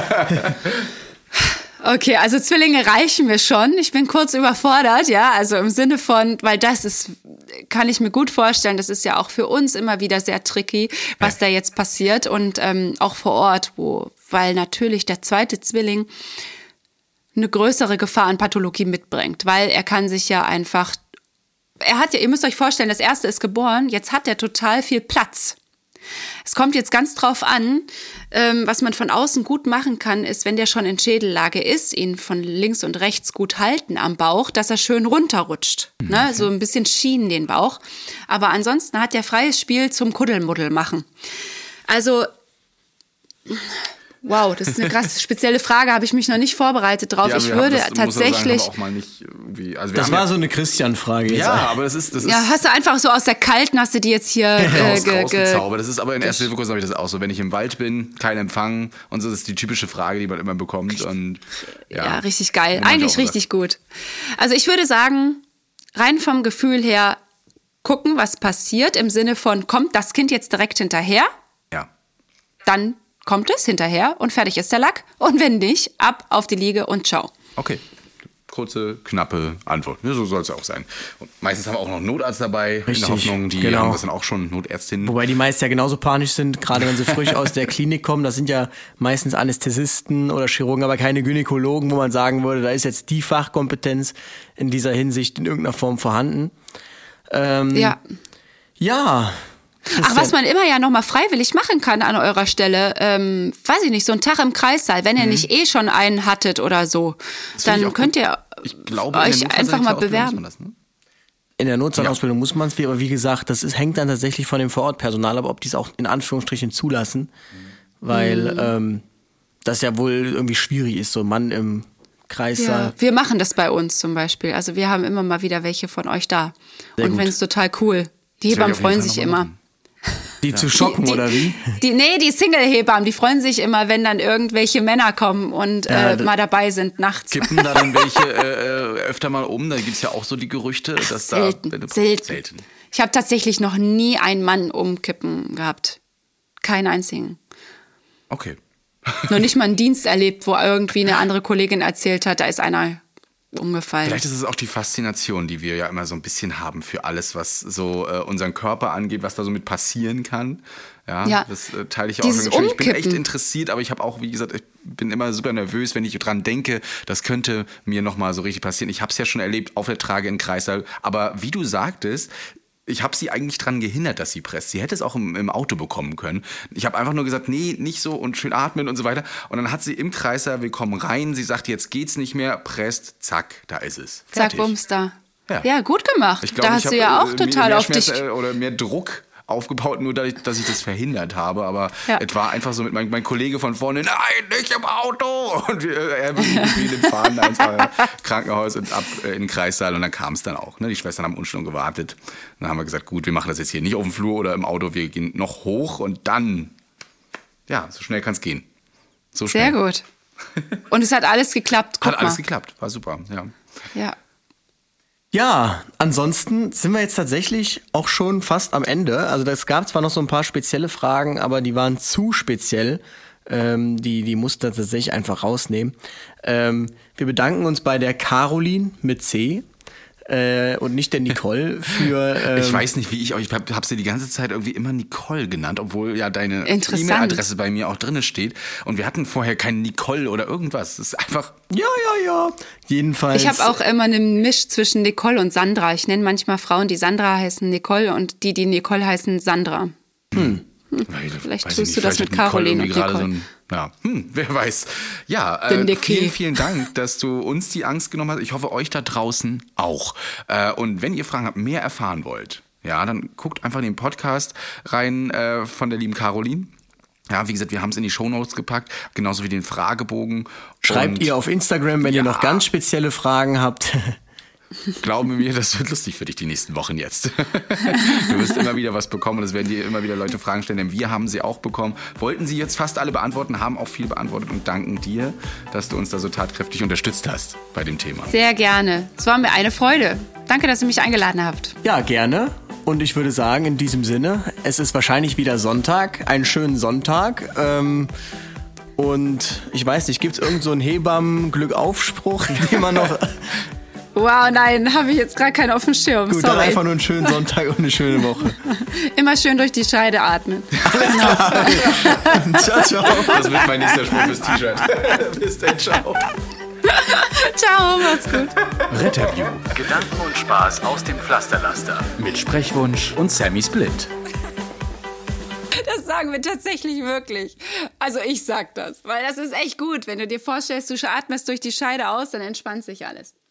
Okay, also Zwillinge reichen mir schon. Ich bin kurz überfordert, ja, also im Sinne von, weil das ist, kann ich mir gut vorstellen, das ist ja auch für uns immer wieder sehr tricky, was ja. da jetzt passiert und ähm, auch vor Ort, wo, weil natürlich der zweite Zwilling eine größere Gefahr an Pathologie mitbringt, weil er kann sich ja einfach, er hat ja, ihr müsst euch vorstellen, das erste ist geboren, jetzt hat er total viel Platz. Es kommt jetzt ganz drauf an, ähm, was man von außen gut machen kann, ist, wenn der schon in Schädellage ist, ihn von links und rechts gut halten am Bauch, dass er schön runterrutscht. Mhm. Ne? So ein bisschen schienen den Bauch. Aber ansonsten hat der freies Spiel zum Kuddelmuddel machen. Also, wow, das ist eine krass spezielle Frage, habe ich mich noch nicht vorbereitet drauf. Ja, ich wir würde haben, das, tatsächlich... muss man sagen, haben wir auch mal nicht irgendwie, also wir Das haben war ja, so eine Christian-Frage jetzt. Ja, aber das ist... Das ist Ja, hast du einfach so aus der Kalten, hast du die jetzt hier äh, raus, ge, ge, rausgezaubert. Das ist aber in erster Hilfe habe ich das auch so. Wenn ich im Wald bin, kein Empfang und so, das ist die typische Frage, die man immer bekommt. Und, ja, Ja, richtig geil. Wo man Eigentlich auch richtig gut. Also ich würde sagen, rein vom Gefühl her, gucken, was passiert, im Sinne von, kommt das Kind jetzt direkt hinterher? Ja. Dann kommt es hinterher und fertig ist der Lack. Und wenn nicht, ab auf die Liege und ciao. Okay. Kurze, knappe Antwort. Ja, so soll es auch sein. Und meistens haben wir auch noch einen Notarzt dabei, Richtig, in der Hoffnung, die genau. haben das dann auch schon, Notärztinnen. Wobei die meisten ja genauso panisch sind, gerade wenn sie frisch aus der Klinik kommen. Das sind ja meistens Anästhesisten oder Chirurgen, aber keine Gynäkologen, wo man sagen würde, da ist jetzt die Fachkompetenz in dieser Hinsicht in irgendeiner Form vorhanden. Ähm, Ja. Ja. Ach, was man immer ja noch mal freiwillig machen kann an eurer Stelle, ähm, weiß ich nicht, so ein Tag im Kreissaal, wenn ihr nicht eh schon einen hattet oder so, finde ich dann auch könnt gut. ihr Ich glaube, in der euch einfach mal Notfallsanitäterausbildung muss bewerben. man das, ne? In der Notfallausbildung muss man es, aber wie gesagt, das ist, hängt dann tatsächlich von dem Vorortpersonal ab, ob die es auch in Anführungsstrichen zulassen, weil Mhm. ähm, das ja wohl irgendwie schwierig ist, so ein Mann im Kreissaal. Ja, wir machen das bei uns zum Beispiel. Also wir haben immer mal wieder welche von euch da. Sehr und gut. wenn es total cool. Die Das werde Hebammen ich auf jeden freuen Fall sich noch mal immer. machen. Die zu schocken, die, oder wie? Die, nee, die Single-Hebammen, die freuen sich immer, wenn dann irgendwelche Männer kommen und Ja, äh, das- mal dabei sind nachts. Kippen da dann welche äh, äh, öfter mal um? Da gibt es ja auch so die Gerüchte, dass selten, da... wenn du- selten. selten. Ich habe tatsächlich noch nie einen Mann umkippen gehabt. Keinen einzigen. Okay. Noch nicht mal einen Dienst erlebt, wo irgendwie eine andere Kollegin erzählt hat, da ist einer umgefallen. Vielleicht ist es auch die Faszination, die wir ja immer so ein bisschen haben für alles, was so äh, unseren Körper angeht, was da so mit passieren kann. Ja, Ja. das äh, teile ich auch. Dieses Ich bin echt Umkippen. interessiert, aber ich habe auch, wie gesagt, ich bin immer super nervös, wenn ich dran denke, das könnte mir nochmal so richtig passieren. Ich habe es ja schon erlebt auf der Trage in Kreissaal, aber wie du sagtest, ich habe sie eigentlich dran gehindert, dass sie presst. Sie hätte es auch im, im Auto bekommen können. Ich habe einfach nur gesagt, nee, nicht so und schön atmen und so weiter. Und dann hat sie im Kreißsaal, wir kommen rein, sie sagt, jetzt geht's nicht mehr, presst, zack, da ist es. Fertig. Zack, bums, da. Ja. ja, gut gemacht. Ich glaub, da hast ich du ja hab, auch äh, total mehr auf Schmerz, dich... äh, oder mehr Druck aufgebaut, nur dadurch, dass ich das verhindert habe. Aber Ja. es war einfach so mit meinem mein Kollege von vorne, nein, nicht im Auto! Und wir, er wie den Fahren ins Krankenhaus und ab äh, in den Kreissaal. Und dann kam es dann auch. Ne? Die Schwestern haben uns schon gewartet. Dann haben wir gesagt, gut, wir machen das jetzt hier nicht auf dem Flur oder im Auto. Wir gehen noch hoch und dann, ja, so schnell kann es gehen. So schnell. Sehr gut. Und es hat alles geklappt. Guck Hat alles mal. geklappt. War super, ja. Ja. Ja, ansonsten sind wir jetzt tatsächlich auch schon fast am Ende. Also es gab zwar noch so ein paar spezielle Fragen, aber die waren zu speziell. Ähm, die, die mussten wir tatsächlich einfach rausnehmen. Ähm, wir bedanken uns bei der Caroline mit C äh, und nicht der Nicole für... Ähm, Ich weiß nicht, wie ich euch, ich habe hab sie die ganze Zeit irgendwie immer Nicole genannt, obwohl ja deine Interessant. E-Mail-Adresse bei mir auch drinne steht. Und wir hatten vorher keinen Nicole oder irgendwas. Das ist einfach... Ja, ja, ja. Jedenfalls... Ich habe auch immer einen Misch zwischen Nicole und Sandra. Ich nenne manchmal Frauen, die Sandra heißen Nicole und die, die Nicole heißen Sandra. Hm. Vielleicht Weiß tust ich du das vielleicht mit hat Nicole Caroline irgendwie und gerade Nicole. So ein, ja, hm, wer weiß. Ja, Der äh, Nicky. vielen, vielen Dank, dass du uns die Angst genommen hast. Ich hoffe, euch da draußen auch. Äh, und wenn ihr Fragen habt, mehr erfahren wollt, ja, dann guckt einfach in den Podcast rein äh, von der lieben Caroline. Ja, wie gesagt, wir haben es in die Shownotes gepackt, genauso wie den Fragebogen. Schreibt Und ihr auf Instagram, wenn Ja. ihr noch ganz spezielle Fragen habt. Glaube mir, das wird lustig für dich die nächsten Wochen jetzt. Du wirst immer wieder was bekommen und es werden dir immer wieder Leute Fragen stellen, denn wir haben sie auch bekommen. Wollten sie jetzt fast alle beantworten, haben auch viel beantwortet und danken dir, dass du uns da so tatkräftig unterstützt hast bei dem Thema. Sehr gerne. Es war mir eine Freude. Danke, dass ihr mich eingeladen habt. Ja, gerne. Und ich würde sagen, in diesem Sinne, es ist wahrscheinlich wieder Sonntag, einen schönen Sonntag. Ähm, und ich weiß nicht, gibt es irgend so einen Hebammen-Glückaufspruch, den man noch... Wow, nein, habe ich jetzt gerade keinen auf dem Schirm. Gut, dann Sorry. einfach nur einen schönen Sonntag und eine schöne Woche. Immer schön durch die Scheide atmen. Ciao, ciao. Das wird mein nächster Spruch fürs T-Shirt. Bis dann, ciao. Ciao, macht's gut. Retterview. Gedanken und Spaß aus dem Pflasterlaster. Mit Sprechwunsch und Sammy Split. Das sagen wir tatsächlich wirklich. Also ich sag das, weil das ist echt gut. Wenn du dir vorstellst, du atmest durch die Scheide aus, dann entspannt sich alles.